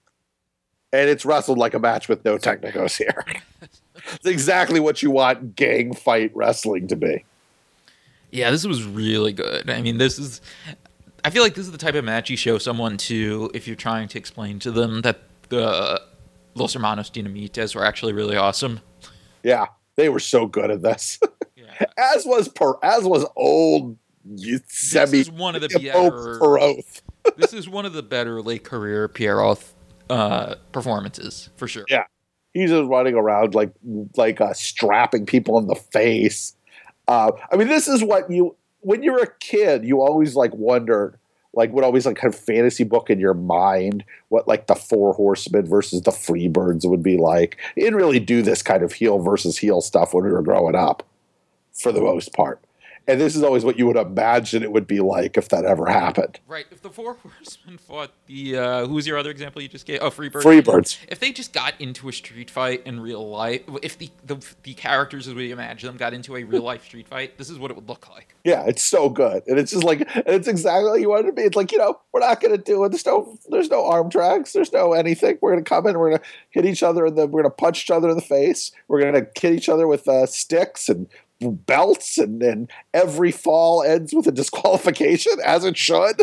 and it's wrestled like a match with no Technicos here. It's exactly what you want gang fight wrestling to be. Yeah, this was really good. I mean, this is. I feel like this is the type of match you show someone to if you're trying to explain to them that the Los Hermanos Dinamites were actually really awesome. Yeah, they were so good at this. Yeah. as was per, as was old semi. This is one of the better. This is one of the better late career Pierre uh, performances for sure. Yeah, he's just running around like like uh, strapping people in the face. Uh, I mean, this is what you when you're a kid, you always like wondered. Like would always like kind of fantasy book in your mind what like the Four Horsemen versus the Freebirds would be like. You didn't really do this kind of heel versus heel stuff when we were growing up, for the most part. And this is always what you would imagine it would be like if that ever happened. Right. If the Four Horsemen fought the, uh, who was your other example you just gave? Oh, Freebirds. Freebirds. If they just got into a street fight in real life, if the, the, the characters as we imagine them got into a real life street fight, this is what it would look like. Yeah, it's so good. And it's just like, and it's exactly what you want it to be. It's like, you know, we're not going to do it. There's no, there's no arm drags. There's no anything. We're going to come in, we're going to hit each other, in the, we're going to punch each other in the face. We're going to hit each other with uh, sticks and belts, and then every fall ends with a disqualification, as it should.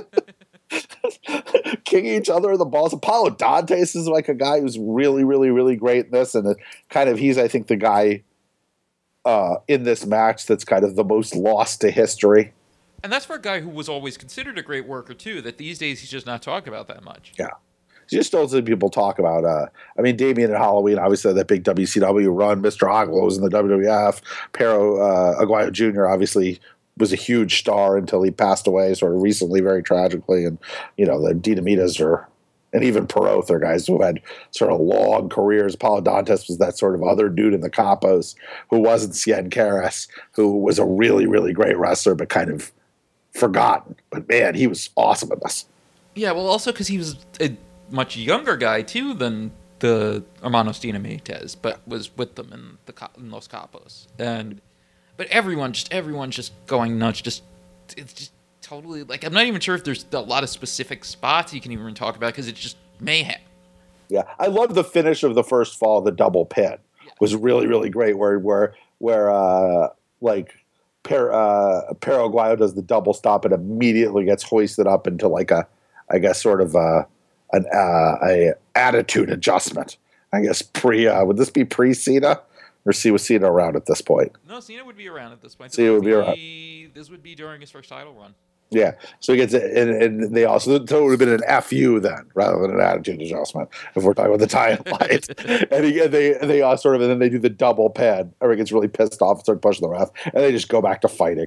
Kicking each other in the balls. Apollo Dantes is like a guy who's really, really, really great in this, and it kind of he's, I think, the guy uh, in this match that's kind of the most lost to history. And that's for a guy who was always considered a great worker too. That these days he's just not talked about that much. Yeah. Just don't see people talk about. Uh, I mean, Damien and Halloween obviously had that big W C W run. Mister Aguila was in the W W F. Pero uh, Aguayo Junior obviously was a huge star until he passed away, sort of recently, very tragically. And you know, the Dinamitas are, and even Perot are guys who had sort of long careers. Paulo Dantes was that sort of other dude in the Capos who wasn't Cien Caras, who was a really, really great wrestler, but kind of forgotten. But man, he was awesome in this. Yeah, well, also because he was a much younger guy too than the Hermanos Dinamites, but was with them in the in Los Capos, and but everyone just everyone's just going nuts. Just it's just totally like I'm not even sure if there's a lot of specific spots you can even talk about because it's just mayhem. Yeah, I love the finish of the first fall. The double pin yeah. was really really great. Where where where uh, like per, uh, Paraguayo does the double stop and immediately gets hoisted up into like a I guess sort of a An uh, a attitude adjustment, I guess. Pre uh, would this be pre Cena, or see was Cena around at this point? No, Cena would be around at this point. Cena would be, be around. This would be during his first title run. Yeah, so he gets and, and they also so it would have been an F U then rather than an attitude adjustment if we're talking about the tie and light. and he, they they all sort of and then they do the double pin. Everyone gets really pissed off and start pushing the ref, and they just go back to fighting.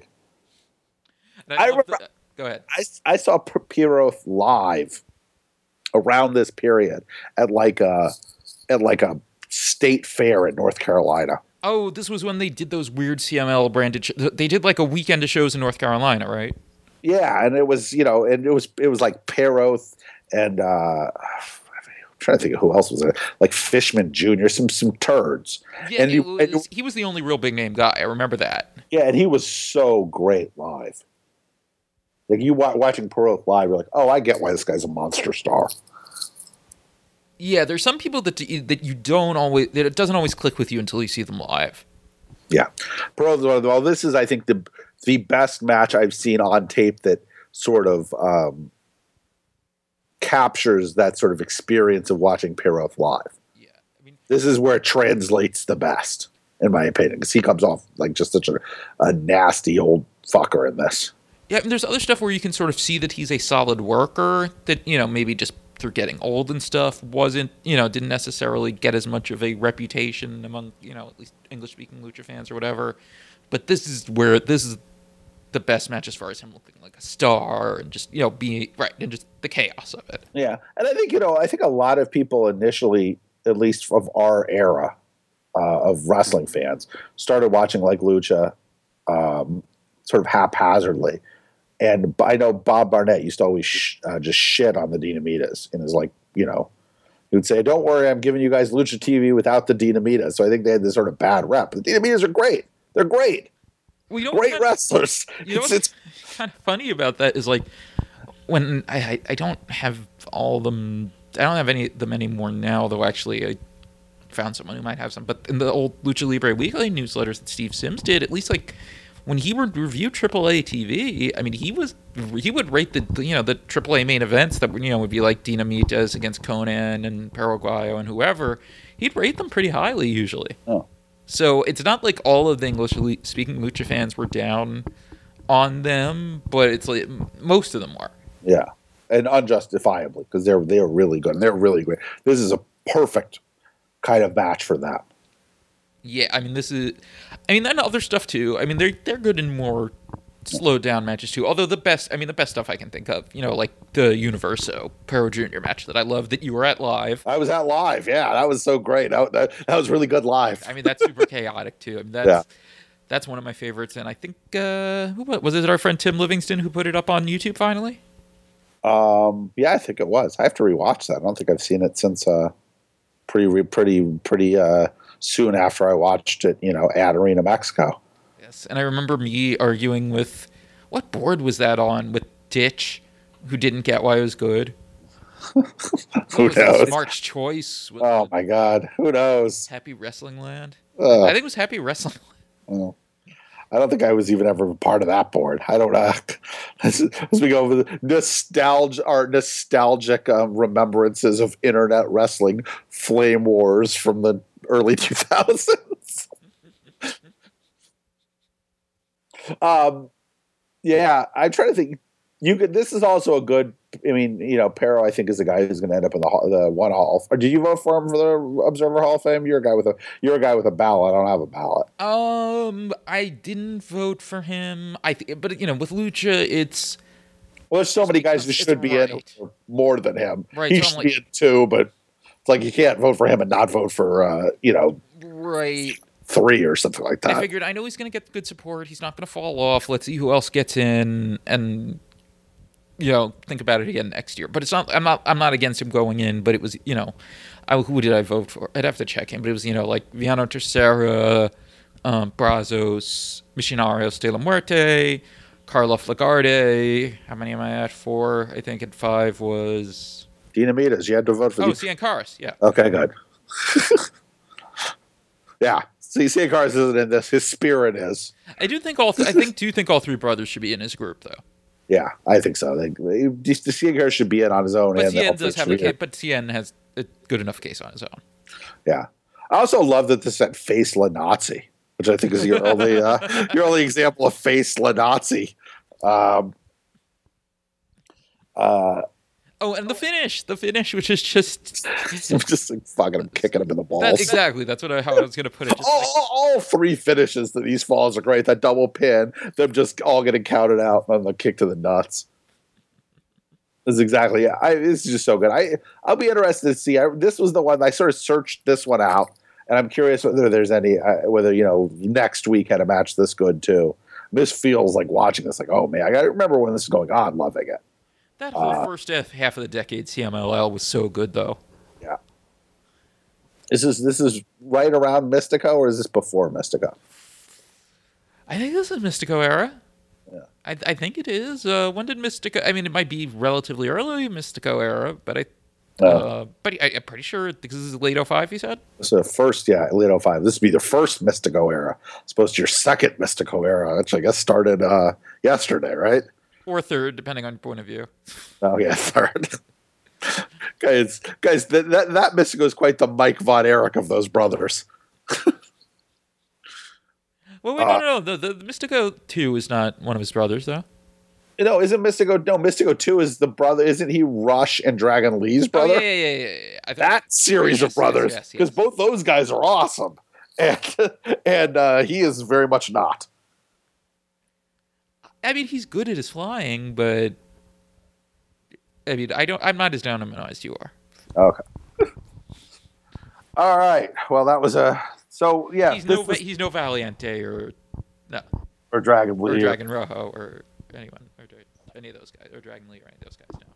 I, I remember. The, go ahead. I, I saw Piero live around this period at like a at like a state fair in North Carolina. Oh, this was when they did those weird C M L branded. Sh- they did like a weekend of shows in North Carolina, right? Yeah, and it was, you know, and it was it was like Peroth and uh, I'm trying to think of who else was there, like Fishman Junior, some some turds. Yeah, and it he, was, and, he was the only real big name guy. I remember that. yeah, and he was so great live. Like you wa- watching Peroth live, you're like, oh, I get why this guy's a monster star. Yeah, there's some people that that you don't always that it doesn't always click with you until you see them live. Yeah, Peroth. Well, this is, I think, the the best match I've seen on tape that sort of um, captures that sort of experience of watching Peroth live. Yeah, I mean, this is where it translates the best, in my opinion, because he comes off like just such a, a nasty old fucker in this. Yeah, I mean, there's other stuff where you can sort of see that he's a solid worker that, you know, maybe just through getting old and stuff wasn't, you know, didn't necessarily get as much of a reputation among, you know, at least English-speaking Lucha fans or whatever. But this is where, this is the best match as far as him looking like a star and just, you know, being, right, and just the chaos of it. Yeah, and I think, you know, I think a lot of people initially, at least of our era uh, of wrestling fans, started watching like Lucha um, sort of haphazardly. And I know Bob Barnett used to always sh- uh, just shit on the Dinamitas in his, like, you know, he would say, don't worry, I'm giving you guys Lucha T V without the Dinamitas. So I think they had this sort of bad rep. The Dinamitas are great. They're great. Well, you know, great kind of, wrestlers. You know it's, what's it's kind of funny about that is, like, when I, I, I don't have all of them, I don't have any of them anymore now, though actually I found someone who might have some. But in the old Lucha Libre Weekly newsletters that Steve Sims did, at least, like, when he would review triple A T V, I mean, he was he would rate the you know the triple A main events that you know would be like Dinamitas against Conan and Paraguayo and whoever. He'd rate them pretty highly usually. Oh. So it's not like all of the English-speaking Lucha fans were down on them, but it's like most of them were. Yeah, and unjustifiably, because they're they're really good. And they're really great. This is a perfect kind of match for them. Yeah, I mean, this is, I mean, and other stuff too. I mean, they're they're good in more slowed down matches too. Although the best, I mean, the best stuff I can think of, you know, like the Universo Pero Junior match that I love that you were at live. I was at live. Yeah, that was so great. That, that, that was really good live. I mean, that's super chaotic too. I mean, that's Yeah. that's one of my favorites. And I think uh, who was it? Our friend Tim Livingston who put it up on YouTube finally. Um, yeah, I think it was. I have to rewatch that. I don't think I've seen it since uh, pretty pretty pretty uh, soon after I watched it. You know, at Arena Mexico. Yes, and I remember me arguing with, what board was that on, with Ditch, who didn't get why it was good. Who What was that, knows? Smart's Choice. Was Oh it my God, who knows? Happy Wrestling Land. Uh, I think it was Happy Wrestling Land. oh. I don't think I was even ever a part of that board. I don't know. As, as we go over the nostalgia, our nostalgic um, remembrances of internet wrestling flame wars from the early two thousands. um, yeah, I'm trying to think. You could. This is also a good. I mean, you know, Pero, I think, is the guy who's going to end up in the hall, the one hall. Or did you vote for him for the Observer Hall of Fame? You're a guy with a. You're a guy with a ballot. I don't have a ballot. Um, I didn't vote for him. I, th- but you know, with Lucha, it's Well, there's so many guys who It's should be in right. more than him. Right, He so I'm should like- be in too, but it's like you can't vote for him and not vote for uh, you know right. three or something like I that. figured I know he's going to get good support. He's not going to fall off. Let's see who else gets in, and you know, think about it again next year. But it's not. I'm not. I'm not against him going in. But it was, you know, I, who did I vote for? I'd have to check him. But it was, you know, like Viano Tercera, um, Brazos, Missionarios de la Muerte, Karloff Lagarde. How many am I at? Four. I think at five was. Dinamitas, you had to vote for. Oh, the- Cian Caras. Yeah. Okay, good. Yeah, see, Cian Caras isn't in this. His spirit is. I do think all. Th- I think do think all three brothers should be in his group though. Yeah, I think so. They, they, the Cian Caras should be in on his own. But and the Cian Elfers does have should a be in. case. But Cian has a good enough case on his own. Yeah, I also love that this said face La Nazi, which I think is your only uh, your only example of face La Nazi. Um, uh, Oh, and the finish, the finish, which is just I'm just like, fucking him, kicking him in the balls. that, exactly. That's what I, how I was going to put it. Just all, like, all, all three finishes to these falls are great. That double pin, them just all getting counted out, and then the kick to the nuts. That's exactly. I, this is just so good. I I'll be interested to see. I, this was the one I sort of searched this one out, And I'm curious whether there's any, uh, whether, you know, next week had a match this good too. This feels like watching this, like, oh man, I got to remember when this is going on, loving it. That whole Uh, first half, half of the decade C M L L was so good, though. Yeah. Is this, this is right around Mystico, or is this before Mystico? I think this is Mystico era. Yeah. I, I think it is. Uh, when did Mystico? I mean, it might be relatively early Mystico era, but I, uh, Uh, but I, I'm pretty sure because this is late oh five. You said. So first, yeah, late oh five. This would be the first Mystico era. As opposed to your second Mystico era, which I guess started uh, yesterday, right? Or third, depending on your point of view. Oh yeah, third. guys, guys, that, that that Mystico is quite the Mike Von Erich of those brothers. Well, wait, Uh, no, no, no. The, the, the Mystico two is not one of his brothers, though. You know, isn't Mystico? No, Mystico two is the brother. Isn't he Rush and Dragon Lee's brother? Oh, yeah, yeah, yeah, yeah. yeah. I thought- That series yes, of brothers, yes, yes, because yes. both those guys are awesome, and and uh, he is very much not. I mean, he's good at his flying, but I mean, I don't. I'm not as down on him as you are. Okay. All right. Well, that was a so yeah. he's this no. was- He's no Valiente or no or Dragon or Lee. Dragon Rojo or anyone or Dra- any of those guys or Dragon Lee or any of those guys. No.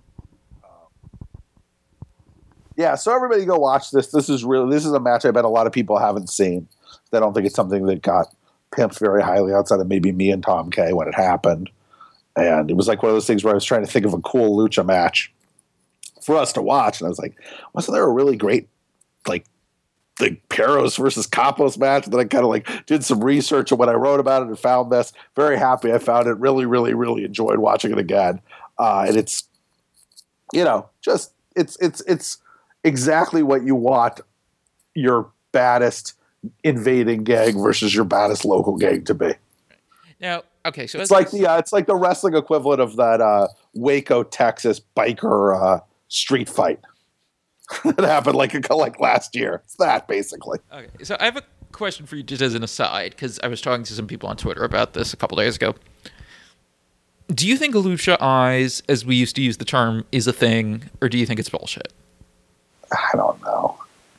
Yeah, so everybody go watch this. This is really this is a match I bet a lot of people haven't seen. They don't think it's something that got pimped very highly outside of maybe me and Tom K when it happened. And it was like one of those things where I was trying to think of a cool lucha match for us to watch, and I was like, wasn't there a really great like the Perros versus Capos match? And then I kind of like did some research on what I wrote about it and found this. Very happy I found it. Really, really, really enjoyed watching it again. Uh, and it's you know just it's it's it's. exactly what you want your baddest invading gang versus your baddest local gang to be. Now, okay, so It's like the uh, it's like the wrestling equivalent of that uh, Waco, Texas biker uh, street fight that happened like a, like last year. It's that basically. Okay, so I have a question for you, just as an aside, because I was talking to some people on Twitter about this a couple days ago. Do you think Lucha Eyes, as we used to use the term, is a thing, or do you think it's bullshit? I don't know.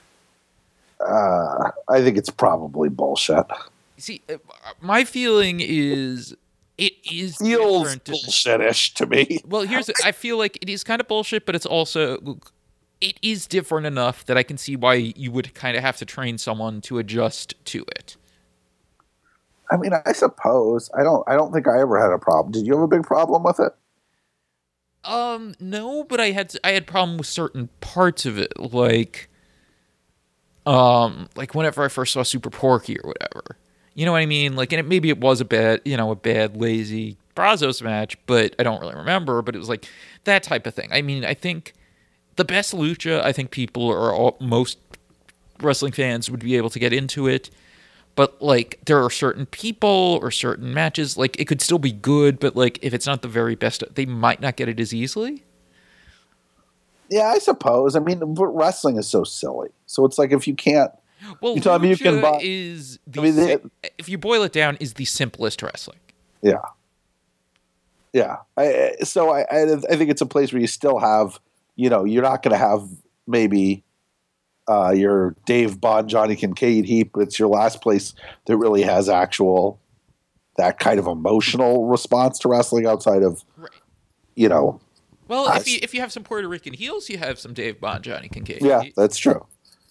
Uh, I think it's probably bullshit. See, uh, my feeling is it is Feels different. bullshitish to me. Well, here's I feel like it is kind of bullshit, but it's also it is different enough that I can see why you would kind of have to train someone to adjust to it. I mean, I suppose I don't. I don't think I ever had a problem. Did you have a big problem with it? Um, no, but I had I had problem with certain parts of it, like, um, like whenever I first saw Super Porky or whatever, you know what I mean? Like, and it, maybe it was a bad, you know, a bad lazy Brazos match, but I don't really remember. But it was like that type of thing. I mean, I think the best lucha, I think people are all, most wrestling fans would be able to get into it. But, like, there are certain people or certain matches, like, it could still be good, but, like, if it's not the very best, they might not get it as easily. Yeah, I suppose. I mean, but wrestling is so silly. So it's like if you can't... Well, You tell me you can lucha buy- is the, I mean, they- si- if you boil it down, is the simplest wrestling. Yeah. Yeah. I, I- so I, I I think it's a place where you still have, you know, you're not going to have maybe uh, your Dave Bon, Johnny Kincaid heat, but it's your last place that really has actual, that kind of emotional response to wrestling outside of, Right. you know. Well, Uh, if you if you have some Puerto Rican heels, you have some Dave Bon, Johnny Kincaid. Yeah, that's true.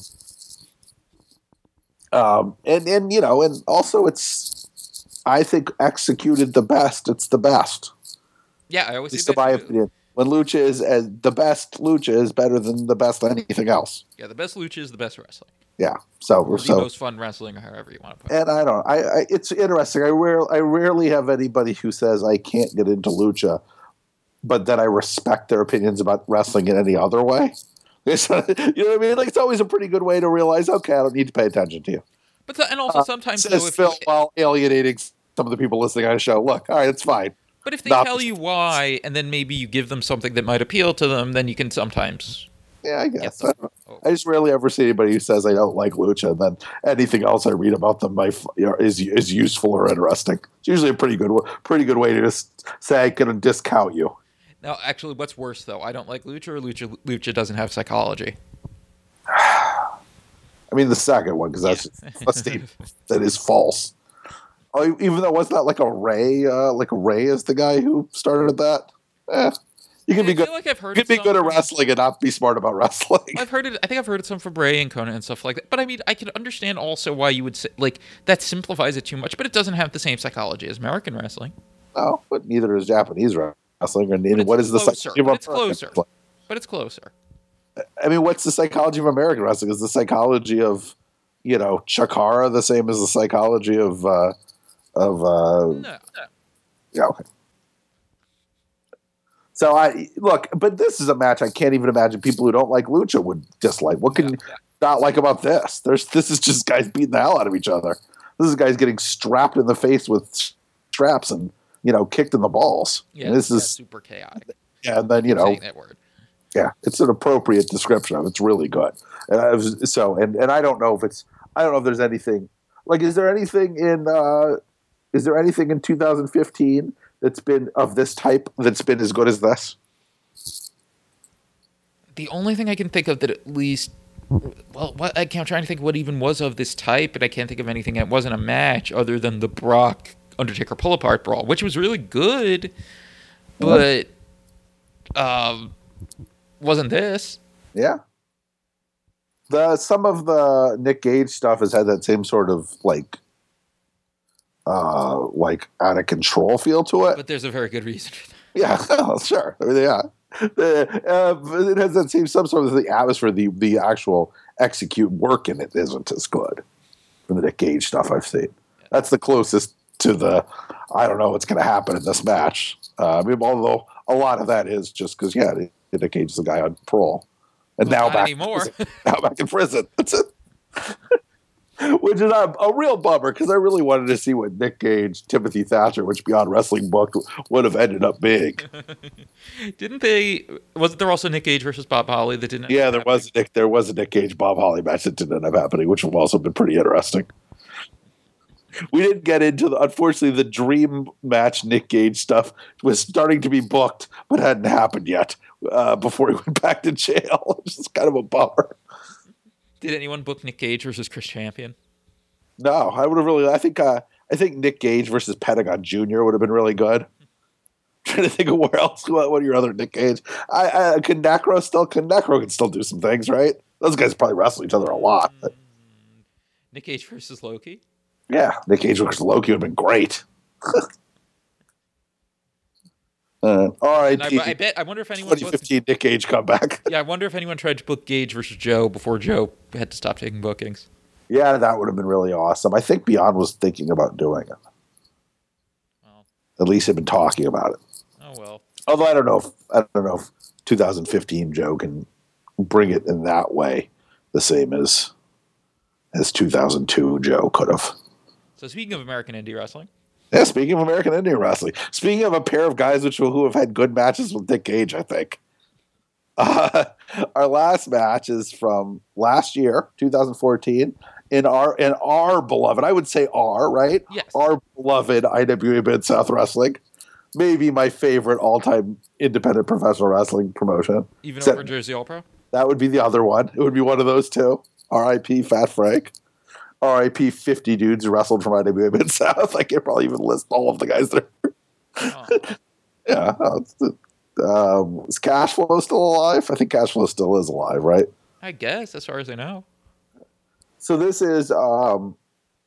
Um, and, and, you know, and also it's, I think, executed the best. It's the best. yeah. I always At least say in my that too. opinion. When lucha is as the best, lucha is better than the best anything else. Yeah, the best lucha is the best wrestling. Yeah. So Or the so most fun wrestling, or however you want to put it. and I don't. I, I it's interesting. I rare I rarely have anybody who says I can't get into lucha, but that I respect their opinions about wrestling in any other way. It's, you know what I mean? Like it's always a pretty good way to realize, okay, I don't need to pay attention to you. But the, and also sometimes though, Says if Phil you, while alienating some of the people listening on the show. Look, all right, it's fine. but if they Not- tell you why, and then maybe you give them something that might appeal to them, then you can sometimes. Yeah, I guess. Yes. I, don't know. I just rarely ever see anybody who says I don't like lucha, and then anything else I read about them my, you know, is is useful or interesting. It's usually a pretty good pretty good way to just say I can discount you. Now, actually, what's worse though? I don't like lucha, or lucha lucha doesn't have psychology. I I mean the second one, because that's a statement that is false. Oh, even though wasn't that like a Ray? Uh, like Ray is the guy who started that. Eh, you can I be good. feel like I've heard you it can be some good at from- wrestling and not be smart about wrestling. I've heard it. I think I've heard it some from Bray and Conan and stuff like that. But I mean, I can understand also why you would say like that simplifies it too much. But it doesn't have the same psychology as American wrestling. No, but neither is Japanese wrestling. Or neither, But what it's is the closer, psychology of but it's American closer. wrestling? But it's closer. I mean, what's the psychology of American wrestling? Is the psychology of, you know, Chikara the same as the psychology of uh, of uh, No, no. yeah, okay. So I look, but this is a match I can't even imagine people who don't like lucha would dislike. What can Yeah, you yeah. not like about this? There's this is just guys beating the hell out of each other. This is guys getting strapped in the face with straps and, you know, kicked in the balls. Yeah, And this yeah, is super chaotic. yeah, and then you know, Saying that word. yeah, it's an appropriate description of it. It's really good. And I was, so and and I don't know if it's I don't know if there's anything like is there anything in uh, is there anything in two thousand fifteen that's been of this type that's been as good as this? The only thing I can think of that at least, well, what, I can't, I'm trying to think what even was of this type, and I can't think of anything that wasn't a match other than the Brock Undertaker pull apart brawl, which was really good, but um, wasn't this. Yeah. The some of the Nick Gage stuff has had that same sort of like uh like out of control feel to it. But there's a very good reason for that. Yeah, well, sure. I mean, yeah. Uh, uh, it has that same some sort of the atmosphere, the the actual execute work in it isn't as good from the Nick Gage stuff I've seen. That's the closest to the I don't know what's going to happen in this match. Uh, I mean, although a lot of that is just because yeah, Nick Gage is the guy on parole, and Well, now not back anymore. now back in prison. That's it. Which is a, a real bummer because I really wanted to see what Nick Gage, Timothy Thatcher, which Beyond Wrestling booked, would have ended up being. Didn't they? Wasn't there also Nick Gage versus Bob Holly that didn't? Yeah, there was a Nick, there was a Nick Gage Bob Holly match that didn't end up happening, which would have also been pretty interesting. We didn't get into the unfortunately the dream match Nick Gage stuff was starting to be booked, but hadn't happened yet uh, before he went back to jail, which is kind of a bummer. Did anyone book Nick Gage versus Chris Champion? No, I would have really. I think. Uh, I think Nick Gage versus Pentagon Junior would have been really good. Trying to think of where else. What, what are your other Nick Gage? I, I can Necro still. Can Necro can still do some things, right? Those guys probably wrestle each other a lot. But, Nick Gage versus Loki? yeah, Nick Gage versus Loki would have been great. uh, all right, And I, I bet. I wonder if anyone. twenty Booked, fifteen Nick Gage comeback. yeah, I wonder if anyone tried to book Gage versus Joe before Joe had to stop taking bookings. Yeah, that would have been really awesome. I think Beyond was thinking about doing it. Well, At least they've been talking about it. oh well. Although I don't know if I don't know if two thousand fifteen Joe can bring it in that way, the same as as two thousand two Joe could have. So speaking of American indie wrestling, Yeah, speaking of American Indian wrestling, speaking of a pair of guys which who have had good matches with Nick Gage, I think. Uh, our last match is from last year, two thousand fourteen, in our in our beloved, I would say our, right? Yes. Our beloved I W A Mid South Wrestling. Maybe my favorite all-time independent professional wrestling promotion. even Except- over Jersey All Pro. That would be the other one. It would be one of those two. R I P Fat Frank. R I P fifty dudes who wrestled from I W A Mid South. I can't probably even list all of the guys there. Oh. Yeah. it's the- Um, is Cashflow still alive? I think Cashflow still is alive, right? I guess, as far as I know. So this is um,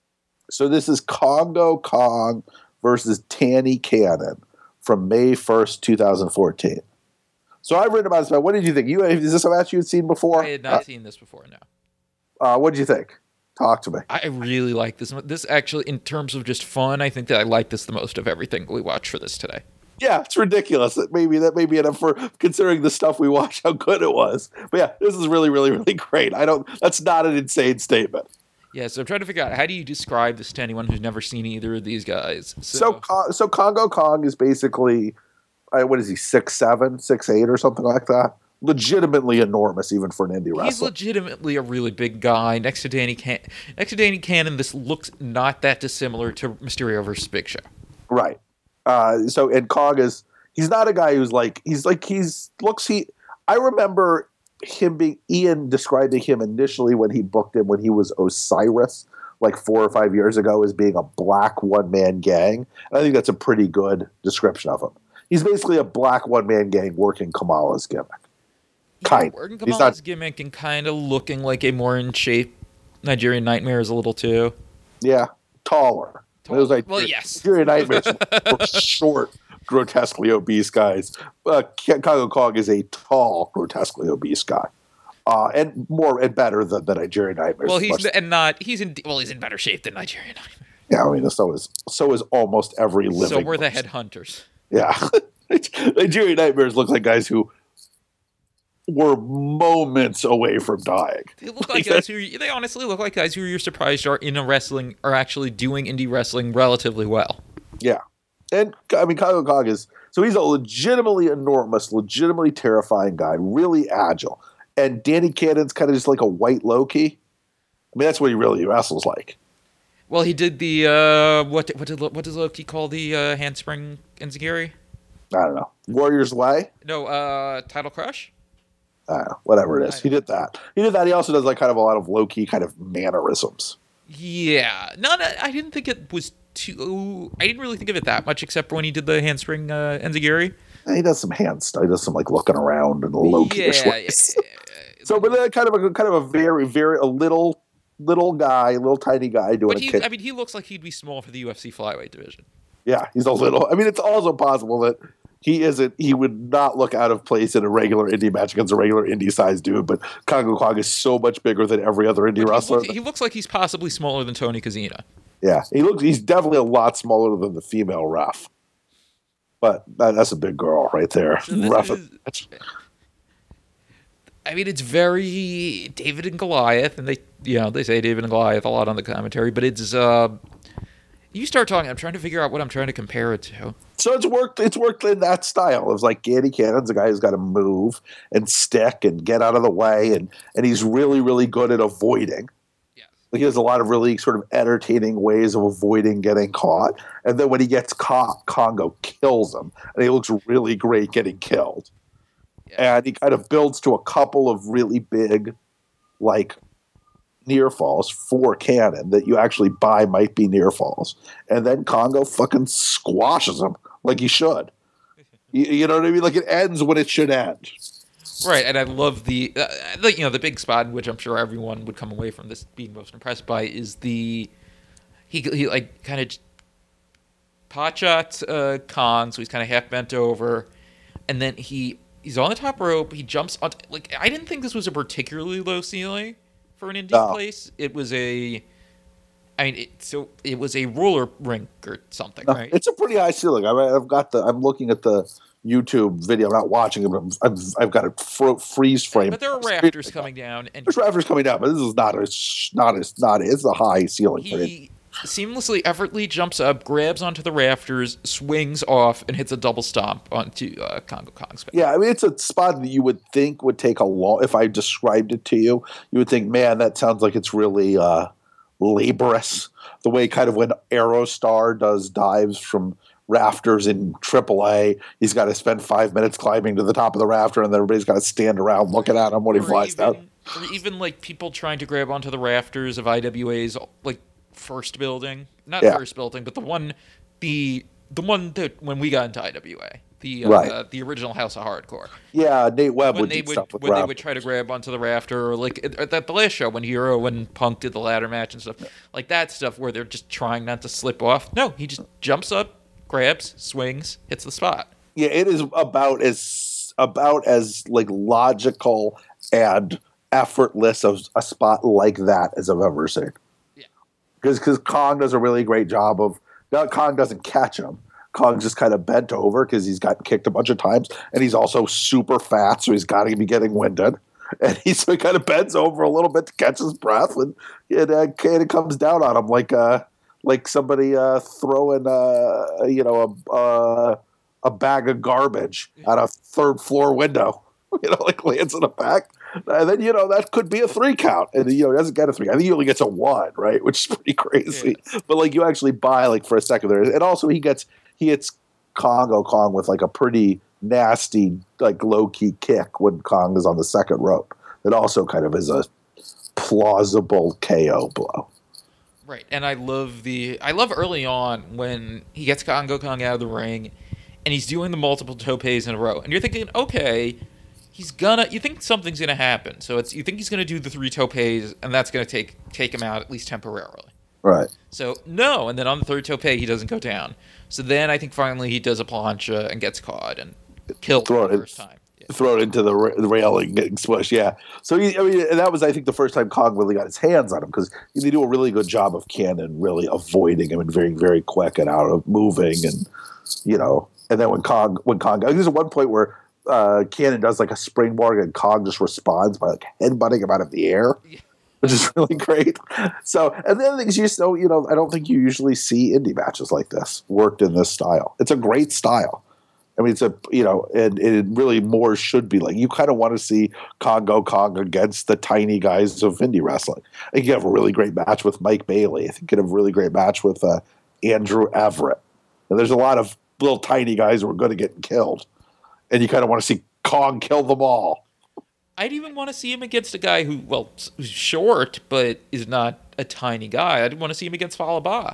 so this is Congo Kong versus Tanny Cannon from May first, two thousand fourteen. So I've written about this. But what did you think? You is this a match you had seen before? I had not seen this before. No, Uh, uh, what did you think? Talk to me. I really like this. This actually, in terms of just fun, I think that I like this the most of everything we watched for this today. Yeah, it's ridiculous. That maybe that may be enough for considering the stuff we watched, how good it was. But yeah, this is really, really, really great. I don't. That's not an insane statement. Yeah, so I'm trying to figure out how do you describe this to anyone who's never seen either of these guys. So, So, Con- so Congo Kong is basically, uh, what is he, six seven, six eight, or something like that? Legitimately enormous, even for an indie he's wrestler. legitimately a really big guy. Next to Danny Can- next to Danny Cannon, this looks not that dissimilar to Mysterio versus Big Show. Right. Uh, so, and Kong is, he's not a guy who's like, he's like, he's, looks, he, I remember him being Ian describing him initially when he booked him when he was Osiris, like four or five years ago, as being a black one man gang. And I think that's a pretty good description of him. He's basically a black one man gang working Kamala's gimmick. Kind yeah, working of. He's Kamala's not, gimmick and kind of looking like a more in shape Nigerian Nightmares a little too. Yeah, taller. Taller. Those like, well, yes. Nigerian Nightmares were short, grotesquely obese guys. Uh, Congo Kong is a tall, grotesquely obese guy. Uh, and more and better than the Nigerian Nightmares. Well, he's and not he's in well he's in better shape than Nigerian Nightmares. Yeah, I mean so is so is almost every living. So were the person. Headhunters. Yeah, Nigerian Nightmares look like guys who were moments away from dying. They look like guys who they honestly look like guys who you're surprised are in a wrestling are actually doing indie wrestling relatively well. Yeah, and I mean Congo Kong is so he's a legitimately enormous, legitimately terrifying guy, really agile. And Danny Cannon's kind of just like a white Loki. I mean, that's what he really wrestles like. Well, he did the uh, what? What did what does Loki call the uh, handspring enziguri? I don't know. Warrior's Way? No, uh, Title Crush. I don't know. Whatever it is, he did that. He did that. He also does like kind of a lot of Loki kind of mannerisms. Yeah, no, no, I didn't think it was too. I didn't really think of it that much, except for when he did the handspring uh, enziguri. He does some hand stuff. He does some like looking around and Loki-ish yeah, ways. yeah, yeah. So, but uh, kind of a kind of a very, very a little, little guy, little tiny guy doing But a he, kick. I mean, he looks like he'd be small for the U F C flyweight division. Yeah, he's a little. I mean, it's also possible that he isn't. He would not look out of place in a regular indie match against a regular indie sized dude. But Congo Kong is so much bigger than every other indie But wrestler. He looks, he looks like he's possibly smaller than Tony Kazina. Yeah, he looks. He's definitely a lot smaller than the female ref. But that, that's a big girl right there. Ref, Is, I mean, it's very David and Goliath, and they, you know, they say David and Goliath a lot on the commentary. But it's, uh, you start talking. I'm trying to figure out what I'm trying to compare it to. So it's worked. It's worked in that style. It's like Danny Cannon's a guy who's got to move and stick and get out of the way, and and he's really, really good at avoiding. He has a lot of really sort of entertaining ways of avoiding getting caught. And then when he gets caught, Congo kills him. And he looks really great getting killed. Yeah. And he kind of builds to a couple of really big, like, near falls for Cannon that you actually buy might be near falls. And then Congo fucking squashes him like he should. you, you know what I mean? Like it ends when it should end. Right, and I love the, uh, the, you know, the big spot in which I'm sure everyone would come away from this being most impressed by is the, he, he like, kind of pot shots uh, Kong, so he's kind of half bent over, and then he, he's on the top rope, he jumps on, like, I didn't think this was a particularly low ceiling for an indie no. place. It was a, I mean, it, so it was a roller rink or something, no, right? It's a pretty high ceiling. I mean, I've got the, I'm looking at the YouTube video. I'm not watching it, but I'm, I've, I've got a fr- freeze frame. But there are rafters coming down, and there's rafters coming down, but this is not a not as not it's a high ceiling. He seamlessly, effortlessly jumps up, grabs onto the rafters, swings off, and hits a double stomp onto uh, Congo Kong's back. Yeah, I mean it's a spot that you would think would take a long. If I described it to you, you would think, man, that sounds like it's really uh, laborious. The way kind of when Aerostar does dives from rafters in triple A, he's got to spend five minutes climbing to the top of the rafter, and then everybody's got to stand around looking at him when he or flies even, down. Or even like people trying to grab onto the rafters of I W A's like first building, not yeah. first building, but the one, the the one that when we got into I W A, the uh, right. uh, the original House of Hardcore. Yeah, Nate Webb when would they do would stuff with when rafters. they would try to grab onto the rafter, or like at the last show when Hero and Punk did the ladder match and stuff, like that stuff where they're just trying not to slip off. No, he just jumps up, grabs, swings, hits the spot. Yeah, it is about as about as like logical and effortless of a spot like that as I've ever seen. Yeah, because because Kong does a really great job of. Kong doesn't catch him. Kong's just kind of bent over because he's gotten kicked a bunch of times, and he's also super fat, so he's got to be getting winded. And he so he kind of bends over a little bit to catch his breath, and it, uh, and it comes down on him like uh, like somebody uh, throwing uh, you know a uh, a bag of garbage out a third floor window. You know, like lands in the back. And then, you know, that could be a three count. And, you know, he doesn't get a three. I think he only gets a one, right? Which is pretty crazy. Yeah. But, like, you actually buy, like, for a second there. And also he gets, he hits Congo Kong with, like, a pretty nasty, like low-key kick when Kong is on the second rope. It also kind of is a plausible K O blow. Right, and I love the I love early on when he gets Congo Kong out of the ring, and he's doing the multiple topes in a row, and you're thinking, okay, he's gonna. You think something's gonna happen, so it's you think he's gonna do the three topes, and that's gonna take take him out at least temporarily. Right. So no, and then on the third tope he doesn't go down. So then I think finally he does a plancha and gets caught and killed for the first time. Yeah. Thrown into the, ra- the railing, getting smushed. Yeah. So he, I mean, and that was, I think, the first time Kong really got his hands on him because they do a really good job of Cannon really avoiding him and very, very quick and out of moving, and you know. And then when Kong, when Kong, I think there's one point where uh, Cannon does like a springboard and Kong just responds by like headbutting him out of the air. Yeah. Which is really great. So, and the other thing is, you just know, you know, I don't think you usually see indie matches like this worked in this style. It's a great style. I mean, it's a, you know, and, and it really more should be like, you kind of want to see Congo Kong against the tiny guys of indie wrestling. I think you have a really great match with Mike Bailey. I think you have a really great match with uh, Andrew Everett. And there's a lot of little tiny guys who are good at getting killed. And you kind of want to see Kong kill them all. I'd even want to see him against a guy who, well, who's short, but is not a tiny guy. I'd want to see him against Fallah Bahh.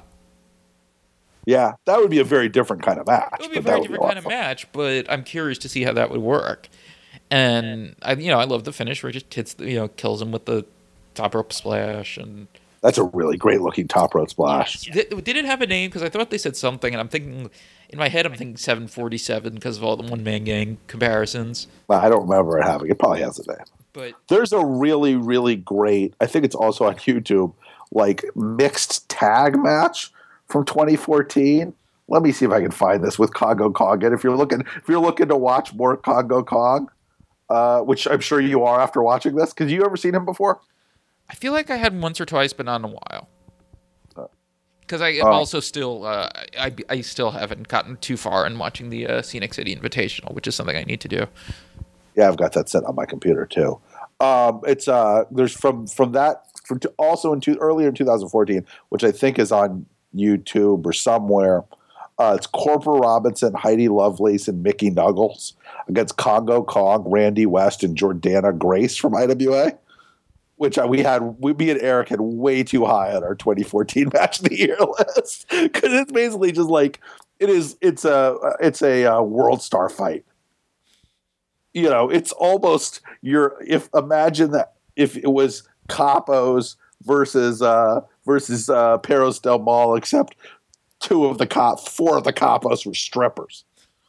Yeah, that would be a very different kind of match. It would be a very different kind of match, but I'm curious to see how that would work. And, I, you know, I love the finish where he just hits, the, you know, kills him with the top rope splash. And that's a really great looking top rope splash. Yes. Did, did it have a name? Because I thought they said something, and I'm thinking... In my head, I'm thinking seven forty-seven because of all the one-man gang comparisons. Well, I don't remember it having. It probably has a name. But there's a really, really great, I think it's also on YouTube, like mixed tag match from twenty fourteen. Let me see if I can find this with Congo Kong. And if you're looking, if you're looking to watch more Congo Kong, uh, which I'm sure you are after watching this, because you ever seen him before? I feel like I had once or twice, but not in a while. Because I am uh, also still, uh, I, I still haven't gotten too far in watching the uh, Scenic City Invitational, which is something I need to do. Yeah, I've got that set on my computer too. Um, it's uh, there's from from that from to, also in two, earlier in two thousand fourteen, which I think is on YouTube or somewhere. Uh, it's Corporal Robinson, Heidi Lovelace, and Mickey Nuggles against Congo Kong, Randy West, and Jordana Grace from I W A. Which we had, we, me and Eric had way too high on our twenty fourteen match of the year list because it's basically just like it is. It's a it's a uh, world star fight. You know, it's almost your if imagine that if it was Capos versus uh, versus uh, Perros del Mal, except two of the cop, four of the Capos were strippers.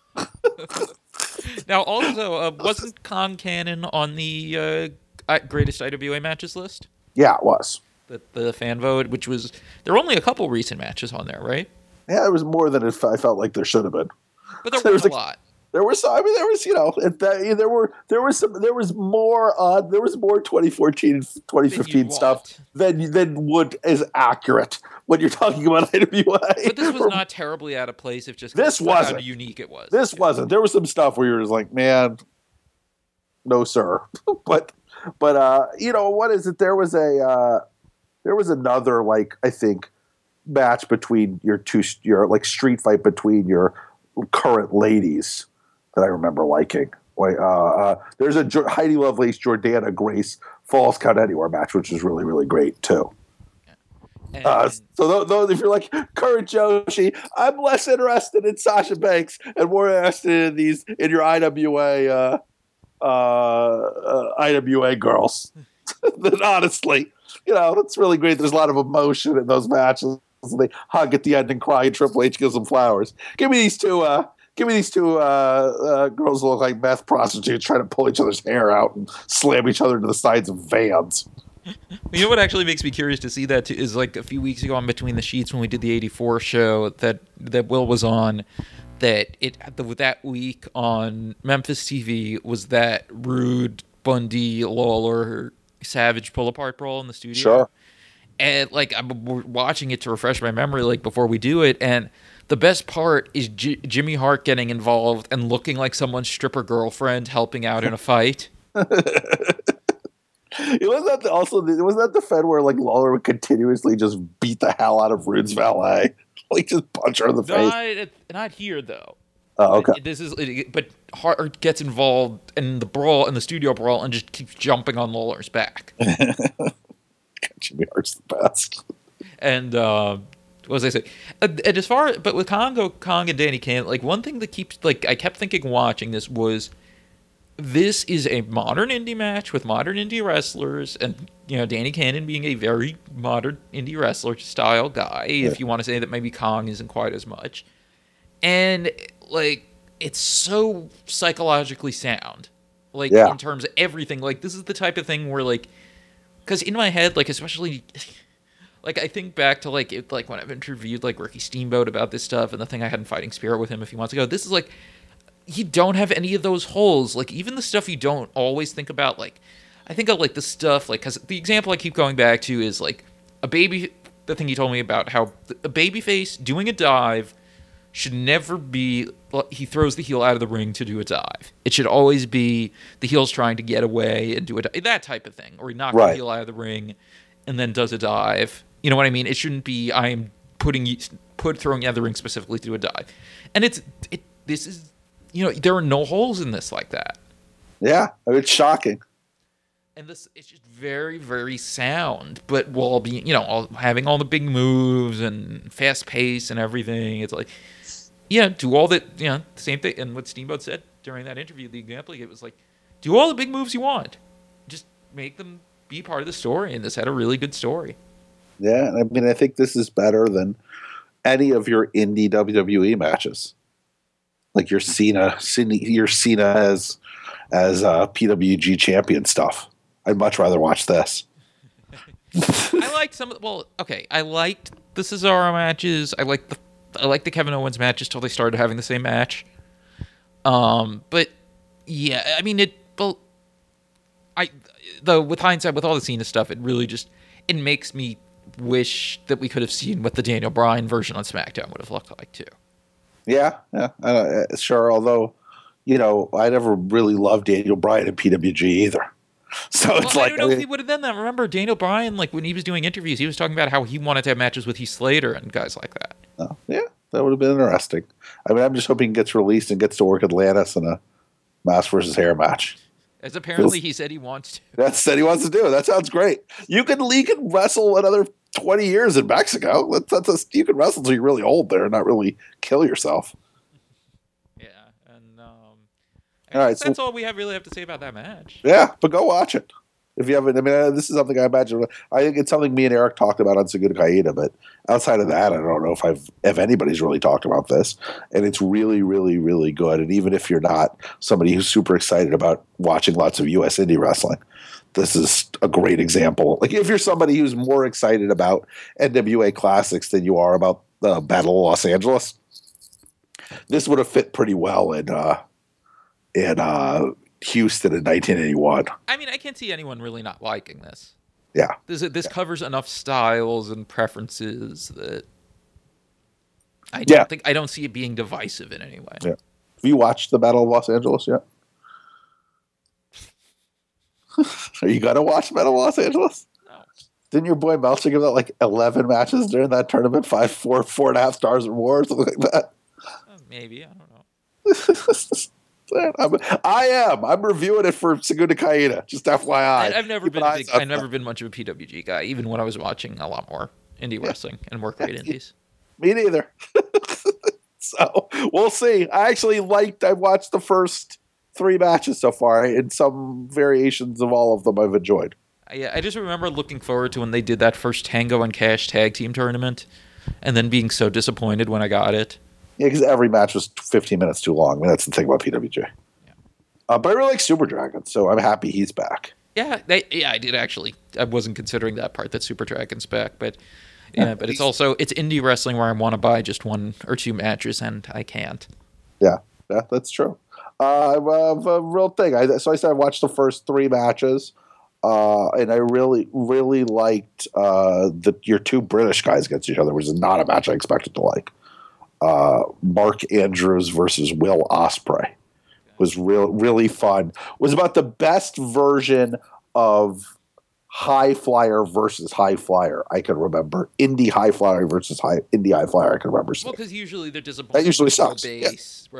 Now, also, uh, wasn't Kong Cannon on the uh, greatest I W A matches list? Yeah, it was. The, the fan vote, which was... There were only a couple recent matches on there, right? Yeah, there was more than it, I felt like there should have been. But there, there was, was a like, lot. There was, I mean, there was, you know, it, that, there were, there was some, there was more, uh, there was more twenty fourteen, twenty fifteen stuff than than would is accurate when you're talking about I W A. But this was not terribly out of place. If just this wasn't how unique it was. This yeah. wasn't. There was some stuff where you're just like, man, no, sir. but, but, uh, you know, what is it? There was a, uh, there was another, like, I think, match between your two, your like street fight between your current ladies that I remember liking. Like, uh, uh, there's a jo- Heidi Lovelace, Jordana Grace Falls Count Anywhere match, which is really, really great too. And, uh, so those, those, if you're like Kurt Joshi, I'm less interested in Sasha Banks and more interested in these in your I W A uh, uh, uh, I W A girls. Then honestly, you know, it's really great. There's a lot of emotion in those matches. They hug at the end and cry, and Triple H gives them flowers. Give me these two. Uh, give me these two uh, uh, girls who look like meth prostitutes trying to pull each other's hair out and slam each other into the sides of vans. You know what actually makes me curious to see that too, is like a few weeks ago on Between the Sheets when we did the eighty-four show that that Will was on. That it that week on Memphis T V was that Rude, Bundy, Lawler, Savage pull apart brawl in the studio. Sure. And like I'm watching it to refresh my memory, like before we do it, and the best part is J- Jimmy Hart getting involved and looking like someone's stripper girlfriend helping out in a fight. It was that the, also the, was that the Fed where like Lawler would continuously just beat the hell out of Rude's valet, like just punch her in the face. Not, not here though. Oh, okay. This is, but Hart gets involved in the brawl, in the studio brawl, and just keeps jumping on Lawler's back. Jimmy Hart's the best. And uh, what was I say? And, and as far, but with Congo Kong and Danny Cannon, like one thing that keeps, like I kept thinking watching this was, this is a modern indie match with modern indie wrestlers, and you know Danny Cannon being a very modern indie wrestler style guy. Yeah. If you want to say that maybe Kong isn't quite as much, and like it's so psychologically sound, like yeah. in terms of everything. Like this is the type of thing where like, because in my head, like especially. Like, I think back to, like, it, like when I've interviewed, like, Ricky Steamboat about this stuff and the thing I had in Fighting Spirit with him a few months ago. This is, like, you don't have any of those holes. Like, even the stuff you don't always think about, like, I think of, like, the stuff, like, because the example I keep going back to is, like, a baby, the thing you told me about how a babyface doing a dive should never be, he throws the heel out of the ring to do a dive. It should always be the heel's trying to get away and do a dive, that type of thing. Or he knocks right. the heel out of the ring and then does a dive. You know what I mean? It shouldn't be I am putting put throwing you out of the ring specifically to do a dive. And it's it this is you know there are no holes in this like that. Yeah, I mean, it's shocking. And this it's just very very sound, but while being you know all, having all the big moves and fast pace and everything, it's like yeah, do all that you know the same thing. And what Steamboat said during that interview, the example it was like, do all the big moves you want, just make them be part of the story. And this had a really good story. Yeah, I mean, I think this is better than any of your indie W W E matches, like your Cena, your Cena as as uh, P W G champion stuff. I'd much rather watch this. I liked some. Of, well, okay, I liked the Cesaro matches. I liked the I liked the Kevin Owens matches till they started having the same match. Um, but yeah, I mean it. Well, I though with hindsight, with all the Cena stuff, it really just it makes me. Wish that we could have seen what the Daniel Bryan version on SmackDown would have looked like too. Yeah, yeah, uh, sure. Although, you know, I never really loved Daniel Bryan in P W G either. So well, it's I like don't know I mean, if he would have done that. Remember, Daniel Bryan, like when he was doing interviews, he was talking about how he wanted to have matches with Heath Slater and guys like that. Oh, yeah, that would have been interesting. I mean, I'm just hoping he gets released and gets to work Atlantis in a mask versus hair match. As apparently he said he wants to. That's said he wants to do. That sounds great. You can you can wrestle another twenty years in Mexico. That's, that's a, you can wrestle till you're really old there and not really kill yourself. Yeah, and um, all right, that's so, all we have really have to say about that match. Yeah, but go watch it if you haven't. I mean, this is something I imagine. I think it's something me and Eric talked about on Segunda Caída, but outside of that, I don't know if I've if anybody's really talked about this. And it's really, really, really good. And even if you're not somebody who's super excited about watching lots of U S indie wrestling, this is a great example. Like if you're somebody who's more excited about N W A classics than you are about the Battle of Los Angeles, this would have fit pretty well in uh, in uh, Houston in nineteen eighty-one. I mean, I can't see anyone really not liking this. Yeah, this this yeah. covers enough styles and preferences that I don't yeah. think I don't see it being divisive in any way. Yeah. Have you watched the Battle of Los Angeles yet? Are you gonna watch Battle of Los Angeles? No. Didn't your boy Meltzer give that like eleven matches during that tournament? Five, four, four and a half stars or more, or something like that. Uh, maybe I don't know. I'm, I am. I'm reviewing it for Segunda Caída. Just F Y I. I, I've never Keep been. an Big, eye on I've never that. been much of a P W G guy, even when I was watching a lot more indie wrestling and more great indies. Me neither. So we'll see. I actually liked. I watched the first three matches so far, and some variations of all of them I've enjoyed. I, I just remember looking forward to when they did that first Tango and Cash tag team tournament, and then being so disappointed when I got it. Yeah, because every match was fifteen minutes too long. I mean, that's the thing about P W G. Yeah. Uh, but I really like Super Dragon, so I'm happy he's back. Yeah, they, yeah, I did actually. I wasn't considering that part that Super Dragon's back, but yeah, Yeah, but it's he's- also it's indie wrestling where I want to buy just one or two matches and I can't. Yeah, yeah, that's true. Uh, uh, a real thing. I, so I said I watched the first three matches, uh, and I really, really liked uh, the your two British guys against each other, which is not a match I expected to like. Uh, Mark Andrews versus Will Ospreay was real, really fun. Was about the best version of high flyer versus high flyer I can remember. Indie high flyer versus high indie high flyer I can remember. Well, because usually they're disappointed. That usually with low sucks, Base. Right.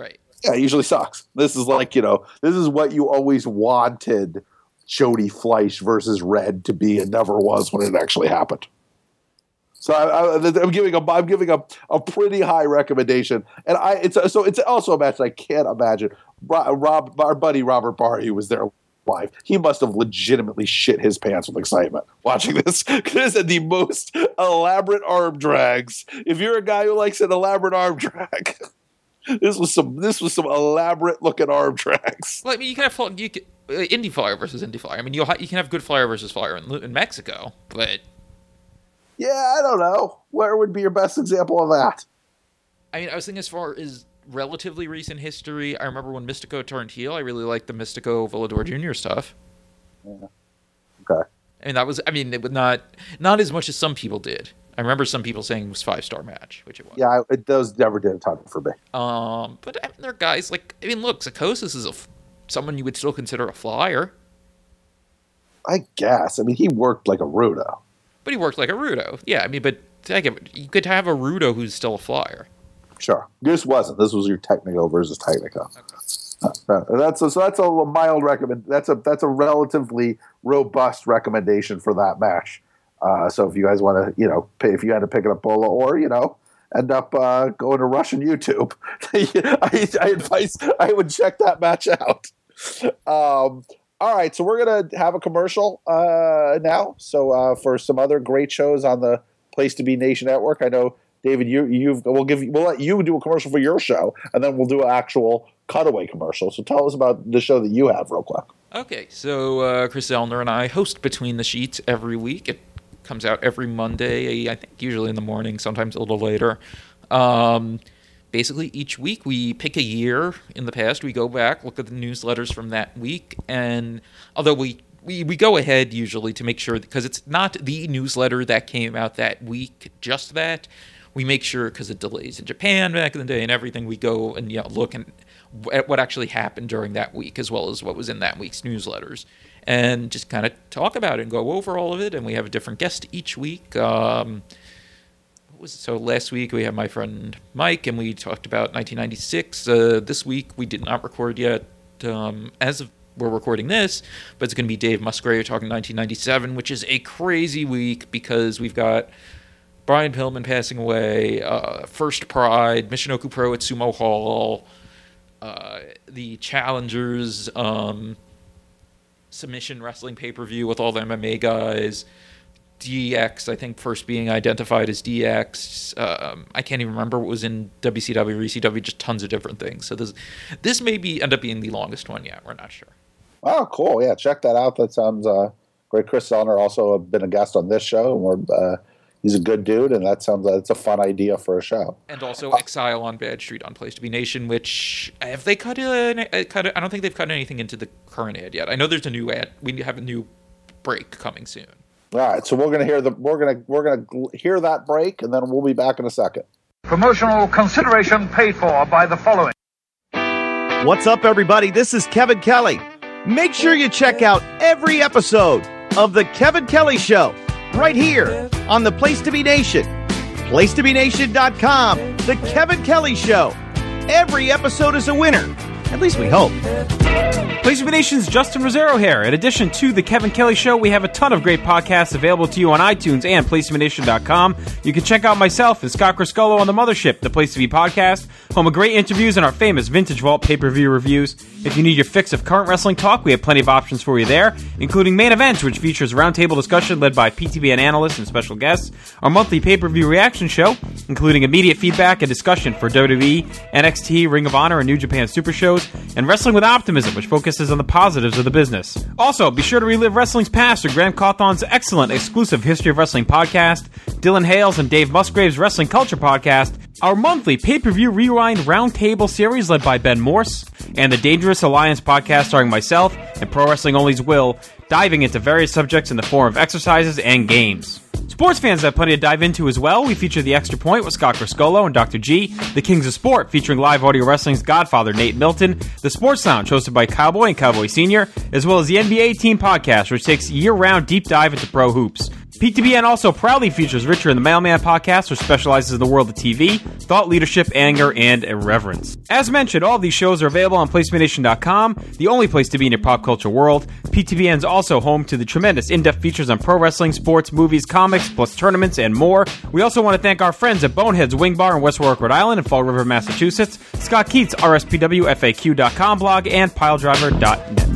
Yeah, it usually sucks. This is like, you know, this is what you always wanted Jody Fleisch versus Red to be and never was when it actually happened. So I, I, I'm giving a I'm giving a, a pretty high recommendation, and I it's a, so it's also a match that I can't imagine. Rob, Rob our buddy Robert Barry, who was there live, he must have legitimately shit his pants with excitement watching this. This is the most elaborate arm drags. If you're a guy who likes an elaborate arm drag. This was some. This was some elaborate looking arm drags. Well, I mean, you can have you can, uh, indie flyer versus indie flyer. I mean, you you can have good flyer versus flyer in, in Mexico, but yeah, I don't know. Where would be your best example of that? I mean, I was thinking as far as relatively recent history. I remember when Mystico turned heel. I really liked the Mystico Volador Junior stuff. Yeah. Okay. I mean, that was. I mean, it was not not as much as some people did. I remember some people saying it was a five-star match, which it was. Yeah, it, those never did a ton for me. Um, but I mean, there are guys like, I mean, look, Psychosis is a, someone you would still consider a flyer. I guess. I mean, he worked like a Rudo. But he worked like a Rudo. Yeah, I mean, but I get, you could have a Rudo who's still a flyer. Sure. This wasn't. This was your Technico versus Technico. Okay. Uh, that's a, so that's a mild recommend. That's a that's a relatively robust recommendation for that match. Uh, so if you guys want to, you know, pay, if you had to pick it up Bola or, you know, end up uh, going to Russian YouTube, I, I advise I would check that match out. Um, all right, so we're gonna have a commercial uh, now. So uh, for some other great shows on the Place to Be Nation Network, I know David, you you've we'll give we'll let you do a commercial for your show, and then we'll do an actual cutaway commercial. So tell us about the show that you have, real quick. Okay, so uh, Chris Zellner and I host Between the Sheets every week. It comes out every Monday, I think usually in the morning, sometimes a little later. Um, basically, each week we pick a year in the past. We go back, look at the newsletters from that week, and although we, we, we go ahead usually to make sure, because it's not the newsletter that came out that week, just that, we make sure, because of delays in Japan back in the day and everything, we go and you know, look and, at what actually happened during that week, as well as what was in that week's newsletters. And just kind of talk about it and go over all of it. And we have a different guest each week. Um, what was it? So last week we had my friend Mike, and we talked about nineteen ninety-six. Uh, this week we did not record yet, um, as of we're recording this, but it's going to be Dave Musgrave talking nineteen ninety-seven, which is a crazy week because we've got Brian Pillman passing away, uh, First Pride, Michinoku Pro at Sumo Hall, uh, the Challengers, um... submission wrestling pay-per-view with all the M M A guys, D X, I think first being identified as D X. Um, I can't even remember what was in W C W or E C W, just tons of different things. So this this may be end up being the longest one yet. We're not sure. Oh, cool. Yeah, check that out. That sounds uh, great. Chris Zellner also been a guest on this show, and we're, uh, he's a good dude, and that sounds like it's a fun idea for a show. And also uh, Exile on Bad Street on Place to Be Nation, which have they cut a, cut a, I don't think they've cut anything into the current ad yet. I know there's a new ad. We have a new break coming soon. All right, so we're gonna hear the we're gonna we're gonna hear that break, and then we'll be back in a second. Promotional consideration paid for by the following. What's up, everybody? This is Kevin Kelly. Make sure you check out every episode of The Kevin Kelly Show right here on the Place to Be Nation. place to be nation dot com. The Kevin Kelly Show. Every episode is a winner. At least we hope. Place to Be Nation's Justin Rosero here. In addition to The Kevin Kelly Show, we have a ton of great podcasts available to you on iTunes and place to be nation dot com. You can check out myself and Scott Criscuolo on The Mothership, the Place to Be podcast, home of great interviews and our famous Vintage Vault pay-per-view reviews. If you need your fix of current wrestling talk, we have plenty of options for you there, including Main Events, which features a roundtable discussion led by P T B N analysts and special guests, our monthly pay-per-view reaction show, including immediate feedback and discussion for W W E, N X T, Ring of Honor, and New Japan Super Shows, and Wrestling with Optimism, which focuses on the positives of the business. Also, be sure to relive wrestling's past through Grant Cawthon's excellent exclusive History of Wrestling podcast, Dylan Hales and Dave Musgrave's Wrestling Culture podcast, our monthly pay-per-view rewind roundtable series led by Ben Morse, and the Dangerous Alliance podcast starring myself and Pro Wrestling Only's Will, diving into various subjects in the form of exercises and games. Sports fans have plenty to dive into as well. We feature The Extra Point with Scott Criscuolo and Doctor G, The Kings of Sport featuring live audio wrestling's godfather Nate Milton, The Sports Lounge hosted by Cowboy and Cowboy Senior, as well as the N B A Team Podcast, which takes a year-round deep dive into pro hoops. P T B N also proudly features Richard and the Mailman podcast, which specializes in the world of T V, thought leadership, anger, and irreverence. As mentioned, all of these shows are available on place to be nation dot com, the only place to be in your pop culture world. P T B N is also home to the tremendous in-depth features on pro wrestling, sports, movies, comics, plus tournaments, and more. We also want to thank our friends at Bonehead's Wing Bar in West Warwick, Rhode Island, and Fall River, Massachusetts, Scott Keats, R S P W F A Q dot com blog, and piledriver dot net.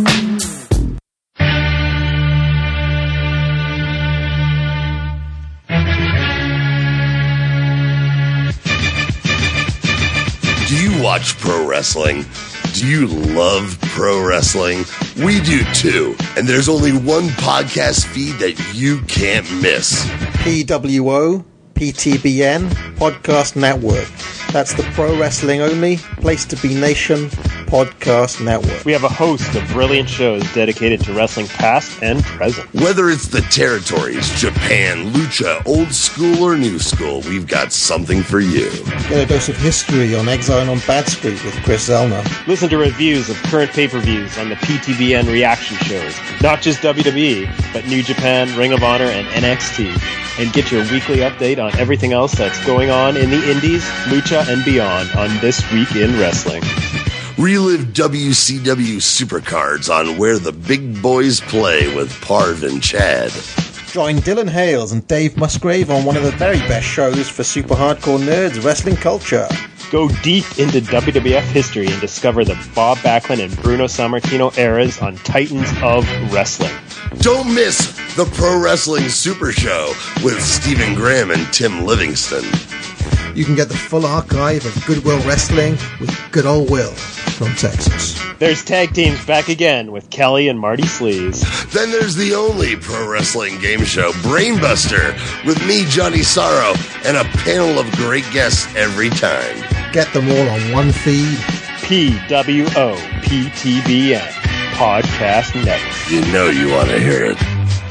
Do you watch pro wrestling? Do you love pro wrestling? We do too. And there's only one podcast feed that you can't miss. P W O, P T B N, Podcast Network. That's the pro wrestling only Place to Be Nation Podcast Network. We have a host of brilliant shows dedicated to wrestling past and present. Whether it's the territories, Japan, Lucha, old school or new school, we've got something for you. Get a dose of history on Exile on Bad Street with Chris Zellner. Listen to reviews of current pay-per-views on the P T B N reaction shows. Not just W W E, but New Japan, Ring of Honor, and N X T. And get your weekly update on everything else that's going on in the indies, Lucha, and beyond on This Week in Wrestling. Relive W C W Supercards on Where the Big Boys Play with Parv and Chad. Join Dylan Hales and Dave Musgrave on one of the very best shows for super hardcore nerds, wrestling culture. Go deep into W W F history and discover the Bob Backlund and Bruno Sammartino eras on Titans of Wrestling. Don't miss the Pro Wrestling Super Show with Stephen Graham and Tim Livingston. You can get the full archive of Goodwill Wrestling with Good Old Will from Texas. There's tag teams back again with Kelly and Marty Sleaze. Then there's the only pro wrestling game show, Brainbuster, with me, Johnny Sorrow, and a panel of great guests every time. Get them all on one feed. P W O P T B N Podcast Network. You know you want to hear it.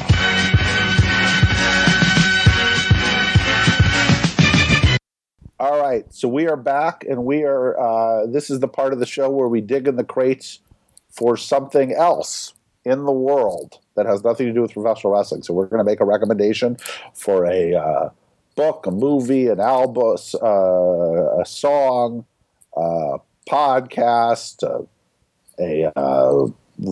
All right, so we are back, and we are. Uh, this is the part of the show where we dig in the crates for something else in the world that has nothing to do with professional wrestling. So we're going to make a recommendation for a uh, book, a movie, an album, uh, a song, a podcast, a a, uh,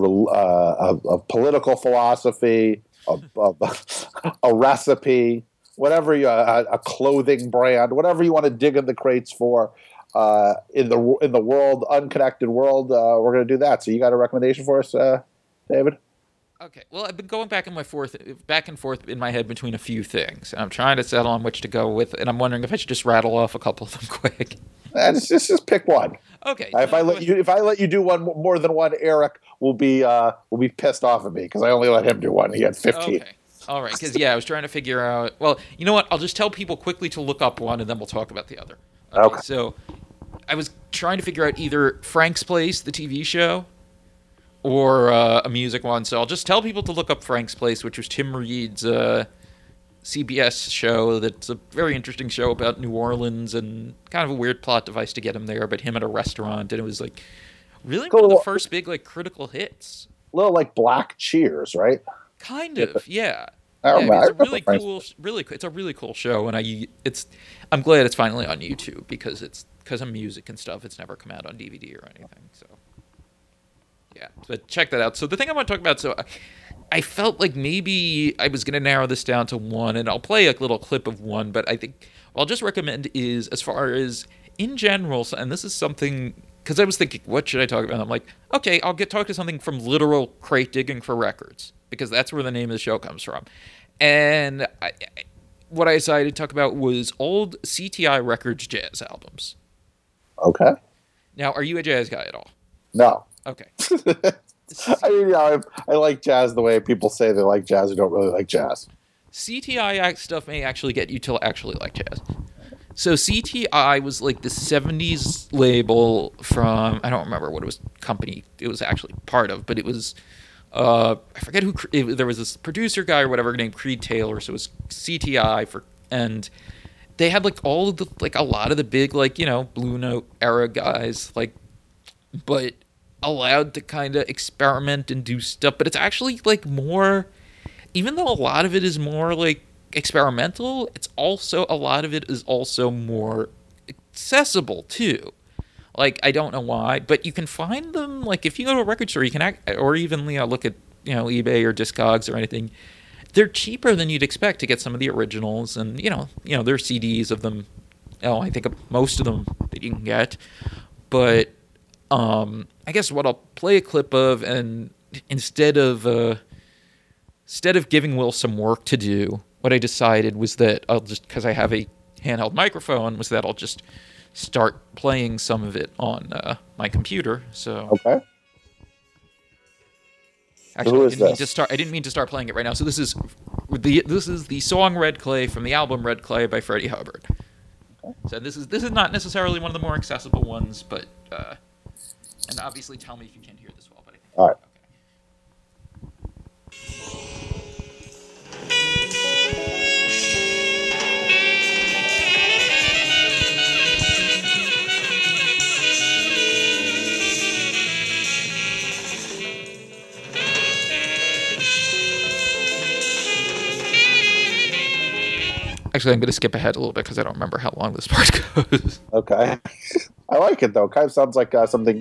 a, a political philosophy, a, a, a recipe. Whatever you, a, a clothing brand, whatever you want to dig in the crates for, uh, in the in the world, unconnected world, uh, we're going to do that. So you got a recommendation for us, uh, David? Okay. Well, I've been going back in my forth, back and forth in my head between a few things, and I'm trying to settle on which to go with, and I'm wondering if I should just rattle off a couple of them quick. Uh, just, just just pick one. Okay. Uh, if I let you if I let you do one more than one, Eric will be uh, will be pissed off at me because I only let him do one. He had fifteen. Okay. All right, because, yeah, I was trying to figure out... Well, you know what? I'll just tell people quickly to look up one, and then we'll talk about the other. Okay, okay. So I was trying to figure out either Frank's Place, the T V show, or uh, a music one. So I'll just tell people to look up Frank's Place, which was Tim Reed's uh, C B S show that's a very interesting show about New Orleans and kind of a weird plot device to get him there, but him at a restaurant, and it was, like, really cool. One of the first big, like, critical hits. A little like Black Cheers, right? Kind of, yeah. I Yeah, it's a really Frank's cool, really. It's a really cool show, and I, it's, I'm glad it's finally on YouTube because it's because of music and stuff. It's never come out on D V D or anything, so yeah. But check that out. So the thing I want to talk about, so I, I felt like maybe I was going to narrow this down to one, and I'll play a little clip of one. But I think what I'll just recommend is, as far as in general, and this is something because I was thinking, what should I talk about? And I'm like, okay, I'll get talk to something from literal crate digging for records, because that's where the name of the show comes from. And I, what I decided to talk about was old C T I Records jazz albums. Okay. Now, are you a jazz guy at all? No. Okay. I mean, yeah, I, I like jazz the way people say they like jazz who don't really like jazz. C T I stuff may actually get you to actually like jazz. So C T I was like the seventies label from, I don't remember what it was, company it was actually part of, but it was, uh, I forget who, it, there was this producer guy or whatever named Creed Taylor, so it was C T I for, and they had like all of the, like a lot of the big, like, you know, Blue Note era guys, like, but allowed to kind of experiment and do stuff, but it's actually like more, even though a lot of it is more like experimental, it's also a lot of it is also more accessible too. Like, I don't know why, but you can find them. Like, if you go to a record store, you can act, or even you know, look at you know eBay or Discogs or anything. They're cheaper than you'd expect to get some of the originals, and you know, you know, there's C Ds of them. Oh, I think most of them that you can get. But um, I guess what I'll play a clip of, and instead of uh, instead of giving Will some work to do, what I decided was that I'll just, because I have a handheld microphone, was that I'll just start playing some of it on uh, my computer. So okay. Actually, Who I is didn't mean this? to start. I didn't mean to start playing it right now. So this is the this is the song "Red Clay" from the album "Red Clay" by Freddie Hubbard. Okay. So this is this is not necessarily one of the more accessible ones, but uh, and obviously tell me if you can't hear this well. But I think all right. Actually, I'm going to skip ahead a little bit because I don't remember how long this part goes. Okay. I like it, though. Kind of sounds like uh, something...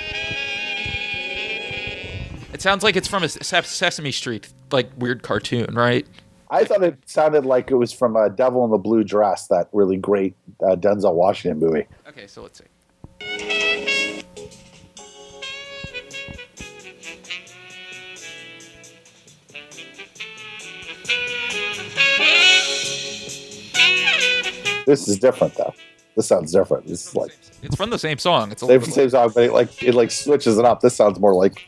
It sounds like it's from a Sesame Street, like, weird cartoon, right? I thought it sounded like it was from uh, Devil in the Blue Dress, that really great uh, Denzel Washington movie. Okay, so let's see. This is different, though. This sounds different. This is like it's from the same song. It's a same, little... same song, but it like it like switches it up. This sounds more like.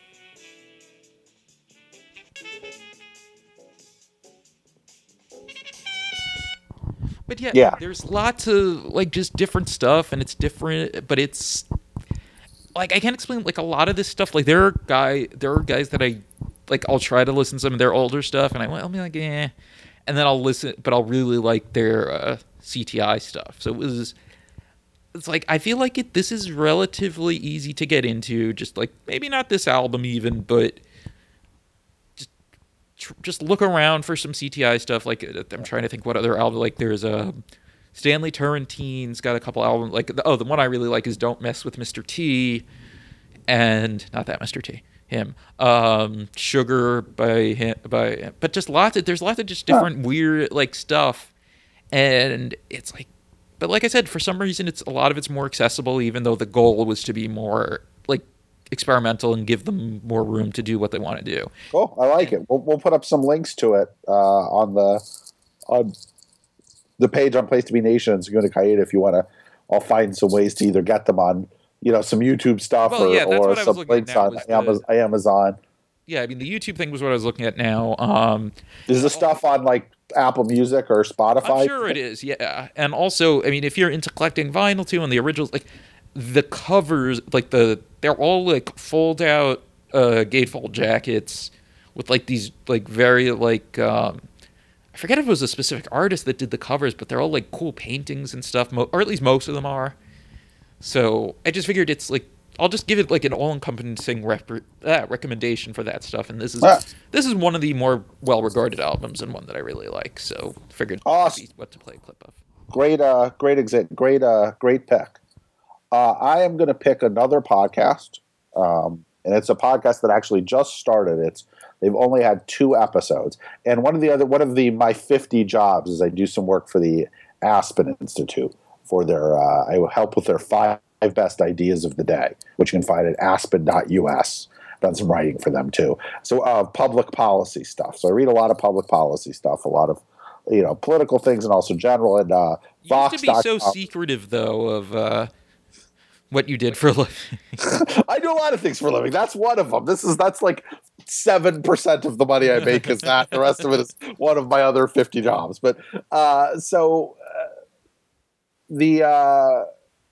But yeah, yeah, there's lots of like just different stuff, and it's different. But it's like I can't explain like a lot of this stuff. Like there are guy, there are guys that I like. I'll try to listen to some of their older stuff, and I will be like, eh. And then I'll listen, but I'll really like their uh, C T I stuff. So it was, it's like, I feel like it. This is relatively easy to get into. Just like, maybe not this album even, but just tr- just look around for some C T I stuff. Like, I'm trying to think what other album, like there's a, Stanley Turrentine's got a couple albums. Like, the, oh, the one I really like is Don't Mess With Mister T, and not that Mister T. Him, um, Sugar by him, by, but just lots of there's lots of just different huh. weird like stuff, and it's like, but like I said, for some reason, it's a lot of it's more accessible, even though the goal was to be more like experimental and give them more room to do what they want to do. Cool, I like it. We'll we'll put up some links to it uh, on the on the page on Place to Be Nations. Go to Kaida if you want to. I'll find some ways to either get them on. You know, some YouTube stuff well, or, yeah, or some links on the, Amazon. Yeah, I mean, the YouTube thing was what I was looking at now. Um, is the stuff on, like, Apple Music or Spotify? I'm sure it is, yeah. And also, I mean, if you're into collecting vinyl, too, and the originals, like, the covers, like, the they're all, like, fold-out uh, gatefold jackets with, like, these, like, very, like, um, I forget if it was a specific artist that did the covers, but they're all, like, cool paintings and stuff, mo- or at least most of them are. So I just figured it's like I'll just give it like an all-encompassing rep- uh, recommendation for that stuff, and this is ah. this is one of the more well-regarded albums and one that I really like. So figured awesome. what to play a clip of. Great, uh, great exit, great, uh, great pick. Uh, I am going to pick another podcast, um, and it's a podcast that actually just started. It's they've only had two episodes, and one of the other one of the my fifty jobs is I do some work for the Aspen Institute. For their, uh, I will help with their five best ideas of the day, which you can find at aspen dot u s. Done some writing for them too. So uh, public policy stuff. So I read a lot of public policy stuff, a lot of you know political things, and also general. And uh, you Vox. used to be so secretive, though, of uh, what you did for a living. I do a lot of things for a living. That's one of them. This is that's like seven percent of the money I make is that. The rest of it is one of my other fifty jobs. But uh, so. The uh,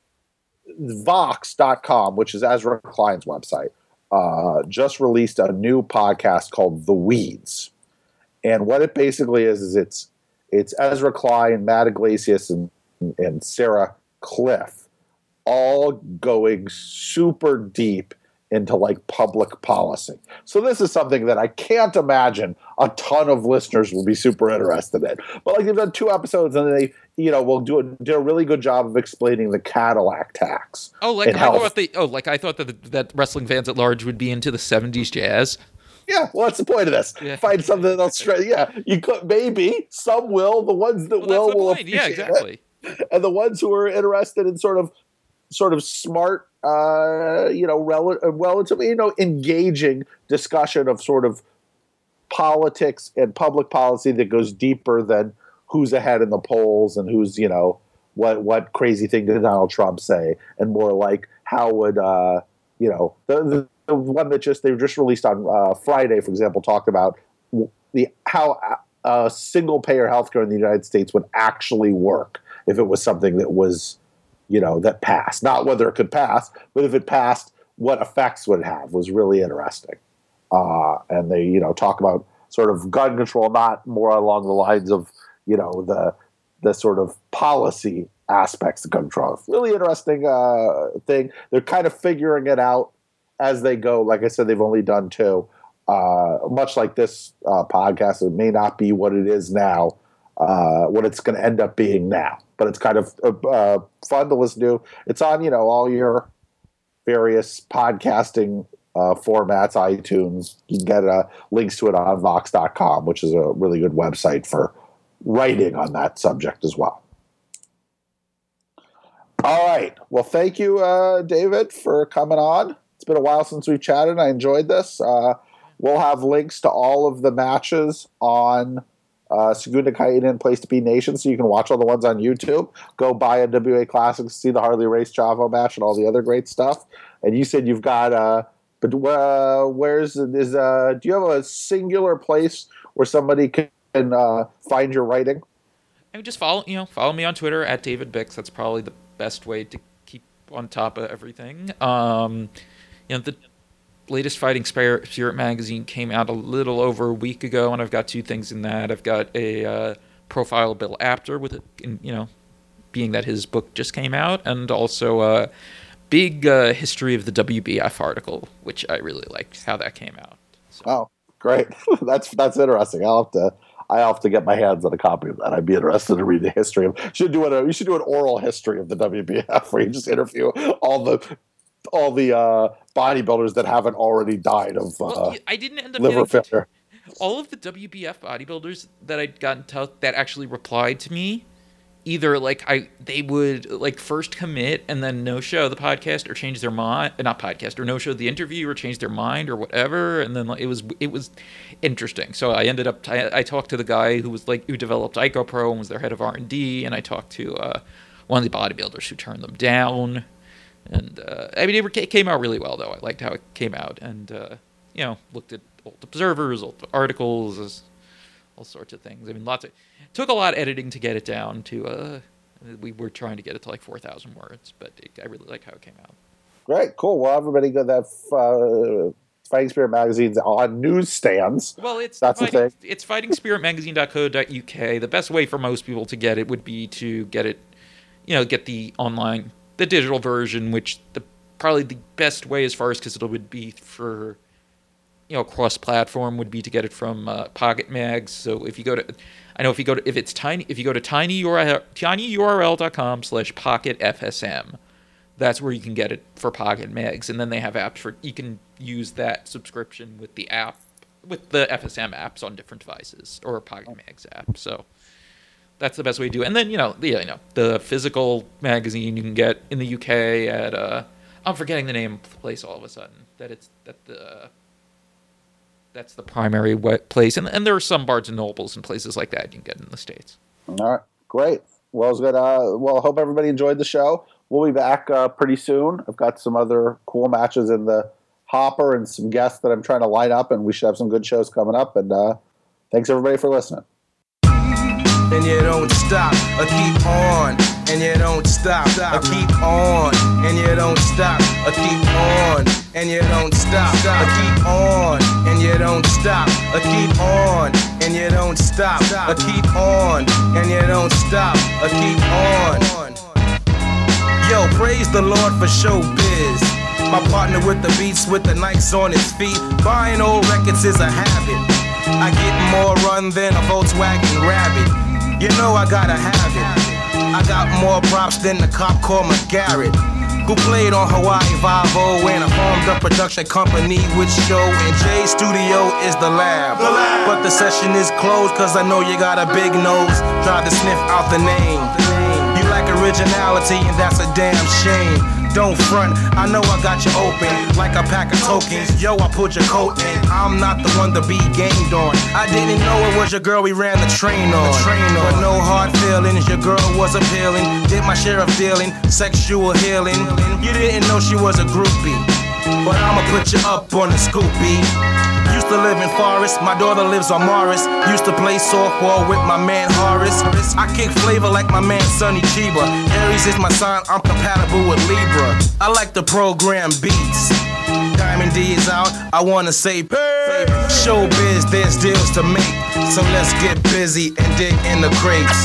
Vox dot com, which is Ezra Klein's website, uh, just released a new podcast called The Weeds. And what it basically is, is it's it's Ezra Klein, Matt Iglesias, and, and Sarah Cliff all going super deep into like public policy. So this is something that I can't imagine a ton of listeners will be super interested in. But like they've done two episodes and they, you know, will do a, do a really good job of explaining the Cadillac tax. Oh, like I health. thought they. Oh, like I thought that that wrestling fans at large would be into the seventies jazz. Yeah, well, that's the point of this. Yeah. Find something that's straight. Yeah, you could maybe some will. The ones that Well, will that's the will point. Yeah, appreciate exactly. it. And the ones who are interested in sort of, sort of smart, uh, you know, rel- relatively, you know, engaging discussion of sort of politics and public policy that goes deeper than who's ahead in the polls and who's, you know, what what crazy thing did Donald Trump say, and more like how would, uh, you know, the, the the one that just they just released on uh, Friday, for example, talked about the how uh, single payer healthcare in the United States would actually work if it was something that was, you know, that passed. Not whether it could pass, but if it passed, what effects would it have was really interesting. Uh, and they, you know, talk about sort of gun control, not more along the lines of, you know, the the sort of policy aspects of gun control. Really interesting uh, thing. They're kind of figuring it out as they go. Like I said, they've only done two. Uh, much like this uh, podcast, it may not be what it is now, uh, what it's going to end up being now. But it's kind of uh, fun to listen to. It's on, you know, all your various podcasting uh, formats, iTunes. You can get uh, links to it on Vox dot com, which is a really good website for writing on that subject as well. All right. Well, thank you, uh, David, for coming on. It's been a while since we've chatted. I enjoyed this. Uh, we'll have links to all of the matches on uh, Segunda Kainan Place to Be Nation, so you can watch all the ones on YouTube. Go buy a W A Classic, see the Harley Race Chavo match and all the other great stuff. And you said you've got, uh, but uh, where's is uh, do you have a singular place where somebody can uh, find your writing? I mean, just follow, you know, follow me on Twitter at David Bix. That's probably the best way to keep on top of everything. Um, you know, the latest Fighting Spirit, Spirit magazine came out a little over a week ago, and I've got two things in that. I've got a uh, profile of Bill Apter, with it, in, you know, being that his book just came out, and also a big uh, history of the W B F article, which I really liked how that came out. So. Oh, great! that's that's interesting. I'll have to. I have to get my hands on a copy of that. I'd be interested to read the history of. You should do it. You should do an oral history of the W B F, where you just interview all the all the uh, bodybuilders that haven't already died of uh, well, I didn't end up liver getting, failure. All of the W B F bodybuilders that I'd gotten to, that actually replied to me, either like I they would like first commit and then no show the podcast or change their mind, not podcast or no show the interview or change their mind or whatever, and then like, it was it was interesting. So I ended up I, I talked to the guy who was like who developed IcoPro and was their head of R and D, and I talked to uh, one of the bodybuilders who turned them down. And uh, I mean, it came out really well, though. I liked how it came out, and uh, you know, looked at old observers, old articles, all sorts of things. I mean, lots of it took a lot of editing to get it down to. Uh, we were trying to get it to like four thousand words, but it, I really like how it came out. Great, cool. Well, everybody got that uh, Fighting Spirit magazine's on newsstands. Well, it's that's fighting, the thing. It's fighting spirit magazine dot co dot U K. The best way for most people to get it would be to get it, you know, get the online. The digital version, which the probably the best way as far as because it would be for, you know, cross-platform would be to get it from uh, Pocket Mags. So if you go to, I know if you go to if it's tiny if you go to tinyurl tinyurl dot com slash pocket F S M, that's where you can get it for Pocket Mags, and then they have apps for you can use that subscription with the app with the F S M apps on different devices or Pocket Mags app. So. That's the best way to do it. And then, you know, the, you know, the physical magazine you can get in the U K at, uh, I'm forgetting the name of the place all of a sudden, that it's, that the, that's the primary place. And, and there are some Barnes and Nobles and places like that you can get in the States. All right, great. Well, it's good. Uh, well, I hope everybody enjoyed the show. We'll be back uh, pretty soon. I've got some other cool matches in the hopper and some guests that I'm trying to line up, and we should have some good shows coming up. And uh, thanks, everybody, for listening. And you don't stop, or keep on, and you don't stop, or keep on, and you don't stop, or keep on, and you don't stop, or keep on, and you don't stop, or keep on, and you don't stop, or keep on, and you don't stop, or keep on. Yo, praise the Lord for showbiz. My partner with the beats with the Nikes on his feet. Buying old records is a habit. I get more run than a Volkswagen Rabbit. You know I gotta have it. I got more props than the cop called McGarrett, who played on Hawaii Five-O and I formed a production company with Show, and Jay's studio is the lab. the lab. But the session is closed cause I know you got a big nose. Try to sniff out the name. You like originality and that's a damn shame. Don't front, I know I got you open like a pack of tokens. Yo, I put your coat in. I'm not the one to be gamed on. I didn't know it was your girl we ran the train on. The train on. But no hard feelings, your girl was appealing. Did my share of dealing, sexual healing. You didn't know she was a groupie, but I'ma put you up on the scoopy. Used to live in Forest, my daughter lives on Morris. Used to play softball with my man Horace. I kick flavor like my man Sonny Chiba. Aries is my sign, I'm compatible with Libra. I like to program beats. Diamond D is out, I wanna say hey. Showbiz, there's deals to make. So let's get busy and dig in the crates.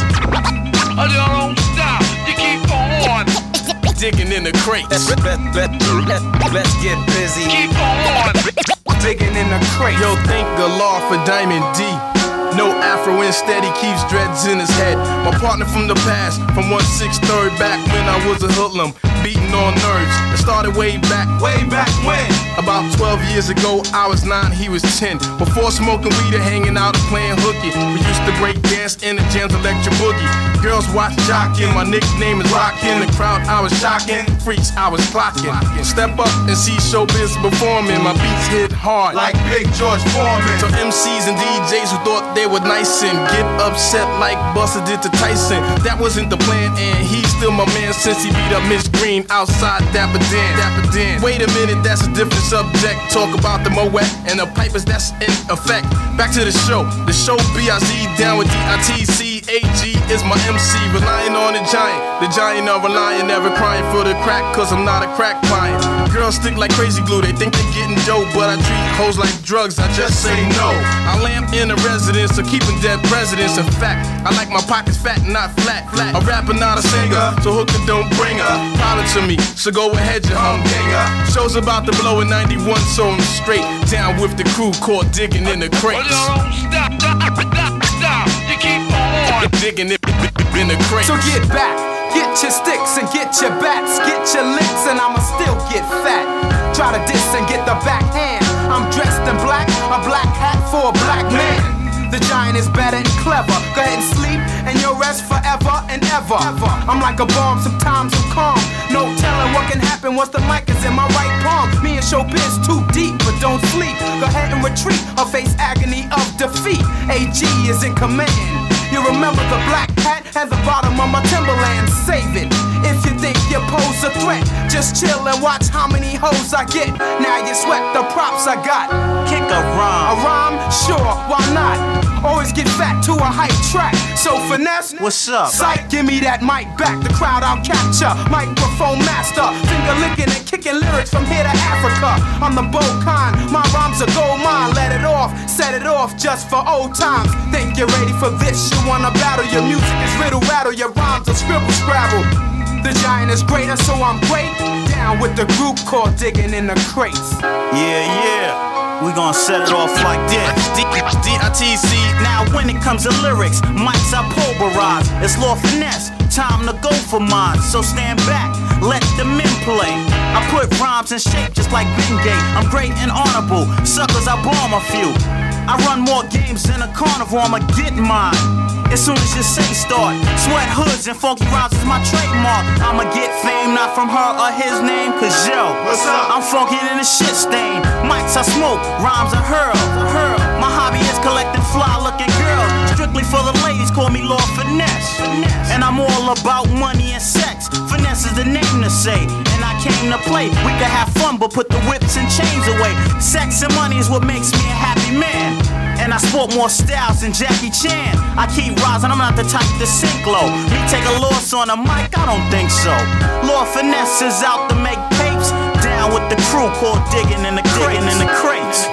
Oh, you don't stop, you keep on digging in the crates. Let's, let, let, let, let's get busy. Keep on digging in the crate. Yo, thank the law for Diamond D. No afro, instead he keeps dreads in his head. My partner from the past, from one sixty-third back when I was a hoodlum, beating on nerds. It started way back, way back when? About twelve years ago, I was nine, he was ten. Before smoking weed and hanging out and playing hooky, we used to break dance in the jam's electric boogie. Girls watch jockin', my nickname is Rockin'. The crowd I was shocking, freaks I was clocking. Step up and see showbiz performing. My beats hit hard, like Big George Foreman. So M Cs and D Js who thought they were nice and get upset like Buster did to Tyson. That wasn't the plan, and he's still my man since he beat up Miss Green outside Dapper Dan. Dapper Dan. Wait a minute, that's a different subject. Talk about the Moet and the pipers that's in effect. Back to the show. The show B I Z down with D I T C. A G is my M C, relying on the giant. The giant are relying, never crying for the crack, cause I'm not a crack client. Girls stick like crazy glue, they think they getting dope, but I treat hoes like drugs, I just say no. I lamp in a residence, so keeping dead presidents. In fact, I like my pockets fat, not flat. flat. A rapper, not a singer, so hooker don't bring her problem to me, so go ahead, you humdinger. Show's about to blow in ninety-one, so I'm straight down with the crew caught digging in the crates. Stop, stop, stop, stop, you keep on digging in, in the crates. So get back, get your sticks and get your bats, get your licks and I'ma still get fat. Try to diss and get the backhand. I'm dressed in black, a black hat for a black man. The giant is better and clever. Go ahead and sleep and you'll rest forever and ever. I'm like a bomb, sometimes I'm calm. No telling what can happen once the mic is in my right palm. Me and showbiz too deep, but don't sleep. Go ahead and retreat or face agony of defeat. A G is in command. You remember the black hat at the bottom of my Timberland. Save it. If you think you pose a threat, just chill and watch how many hoes I get. Now you sweat the props I got. Kick a rhyme. A rhyme? Sure, why not? Always get fat to a hype track. So finesse, what's up? Psych, give me that mic back. The crowd I'll capture. Microphone master, finger licking and kicking lyrics from here to Africa. I'm the Bokan, my rhymes are gold mine. Let it off, set it off just for old times. Think you're ready for this? You wanna battle? Your music is riddle rattle. Your rhymes are scribble scrabble. The giant is greater, so I'm great. Down with the group called Digging in the Crates. Yeah, yeah. We gon' set it off like this. D I T C. Now when it comes to lyrics, mics I pulverize. It's Law Finesse, time to go for mine. So stand back, let the men play. I put rhymes in shape just like Bengay. I'm great and honorable, suckers I bomb a few. I run more games than a carnival, I'ma get mine. As soon as your say start, sweat hoods and funky rhymes is my trademark. I'ma get fame not from her or his name, cause yo, what's up? I'm funky in the shit stain. Mics I smoke, rhymes I hurl. My hobby is collecting fly looking girls. Strictly for the ladies, call me Lord Finesse. And I'm all about money and sex. Finesse is the name to say, and I came to play. We could have fun, but put the whips and chains away. Sex and money is what makes me a happy man. And I sport more styles than Jackie Chan. I keep rising, I'm not the type to sink low. Me take a loss on a mic, I don't think so. Lord Finesse is out to make tapes. Down with the crew called Digging in the Digging in the Crates.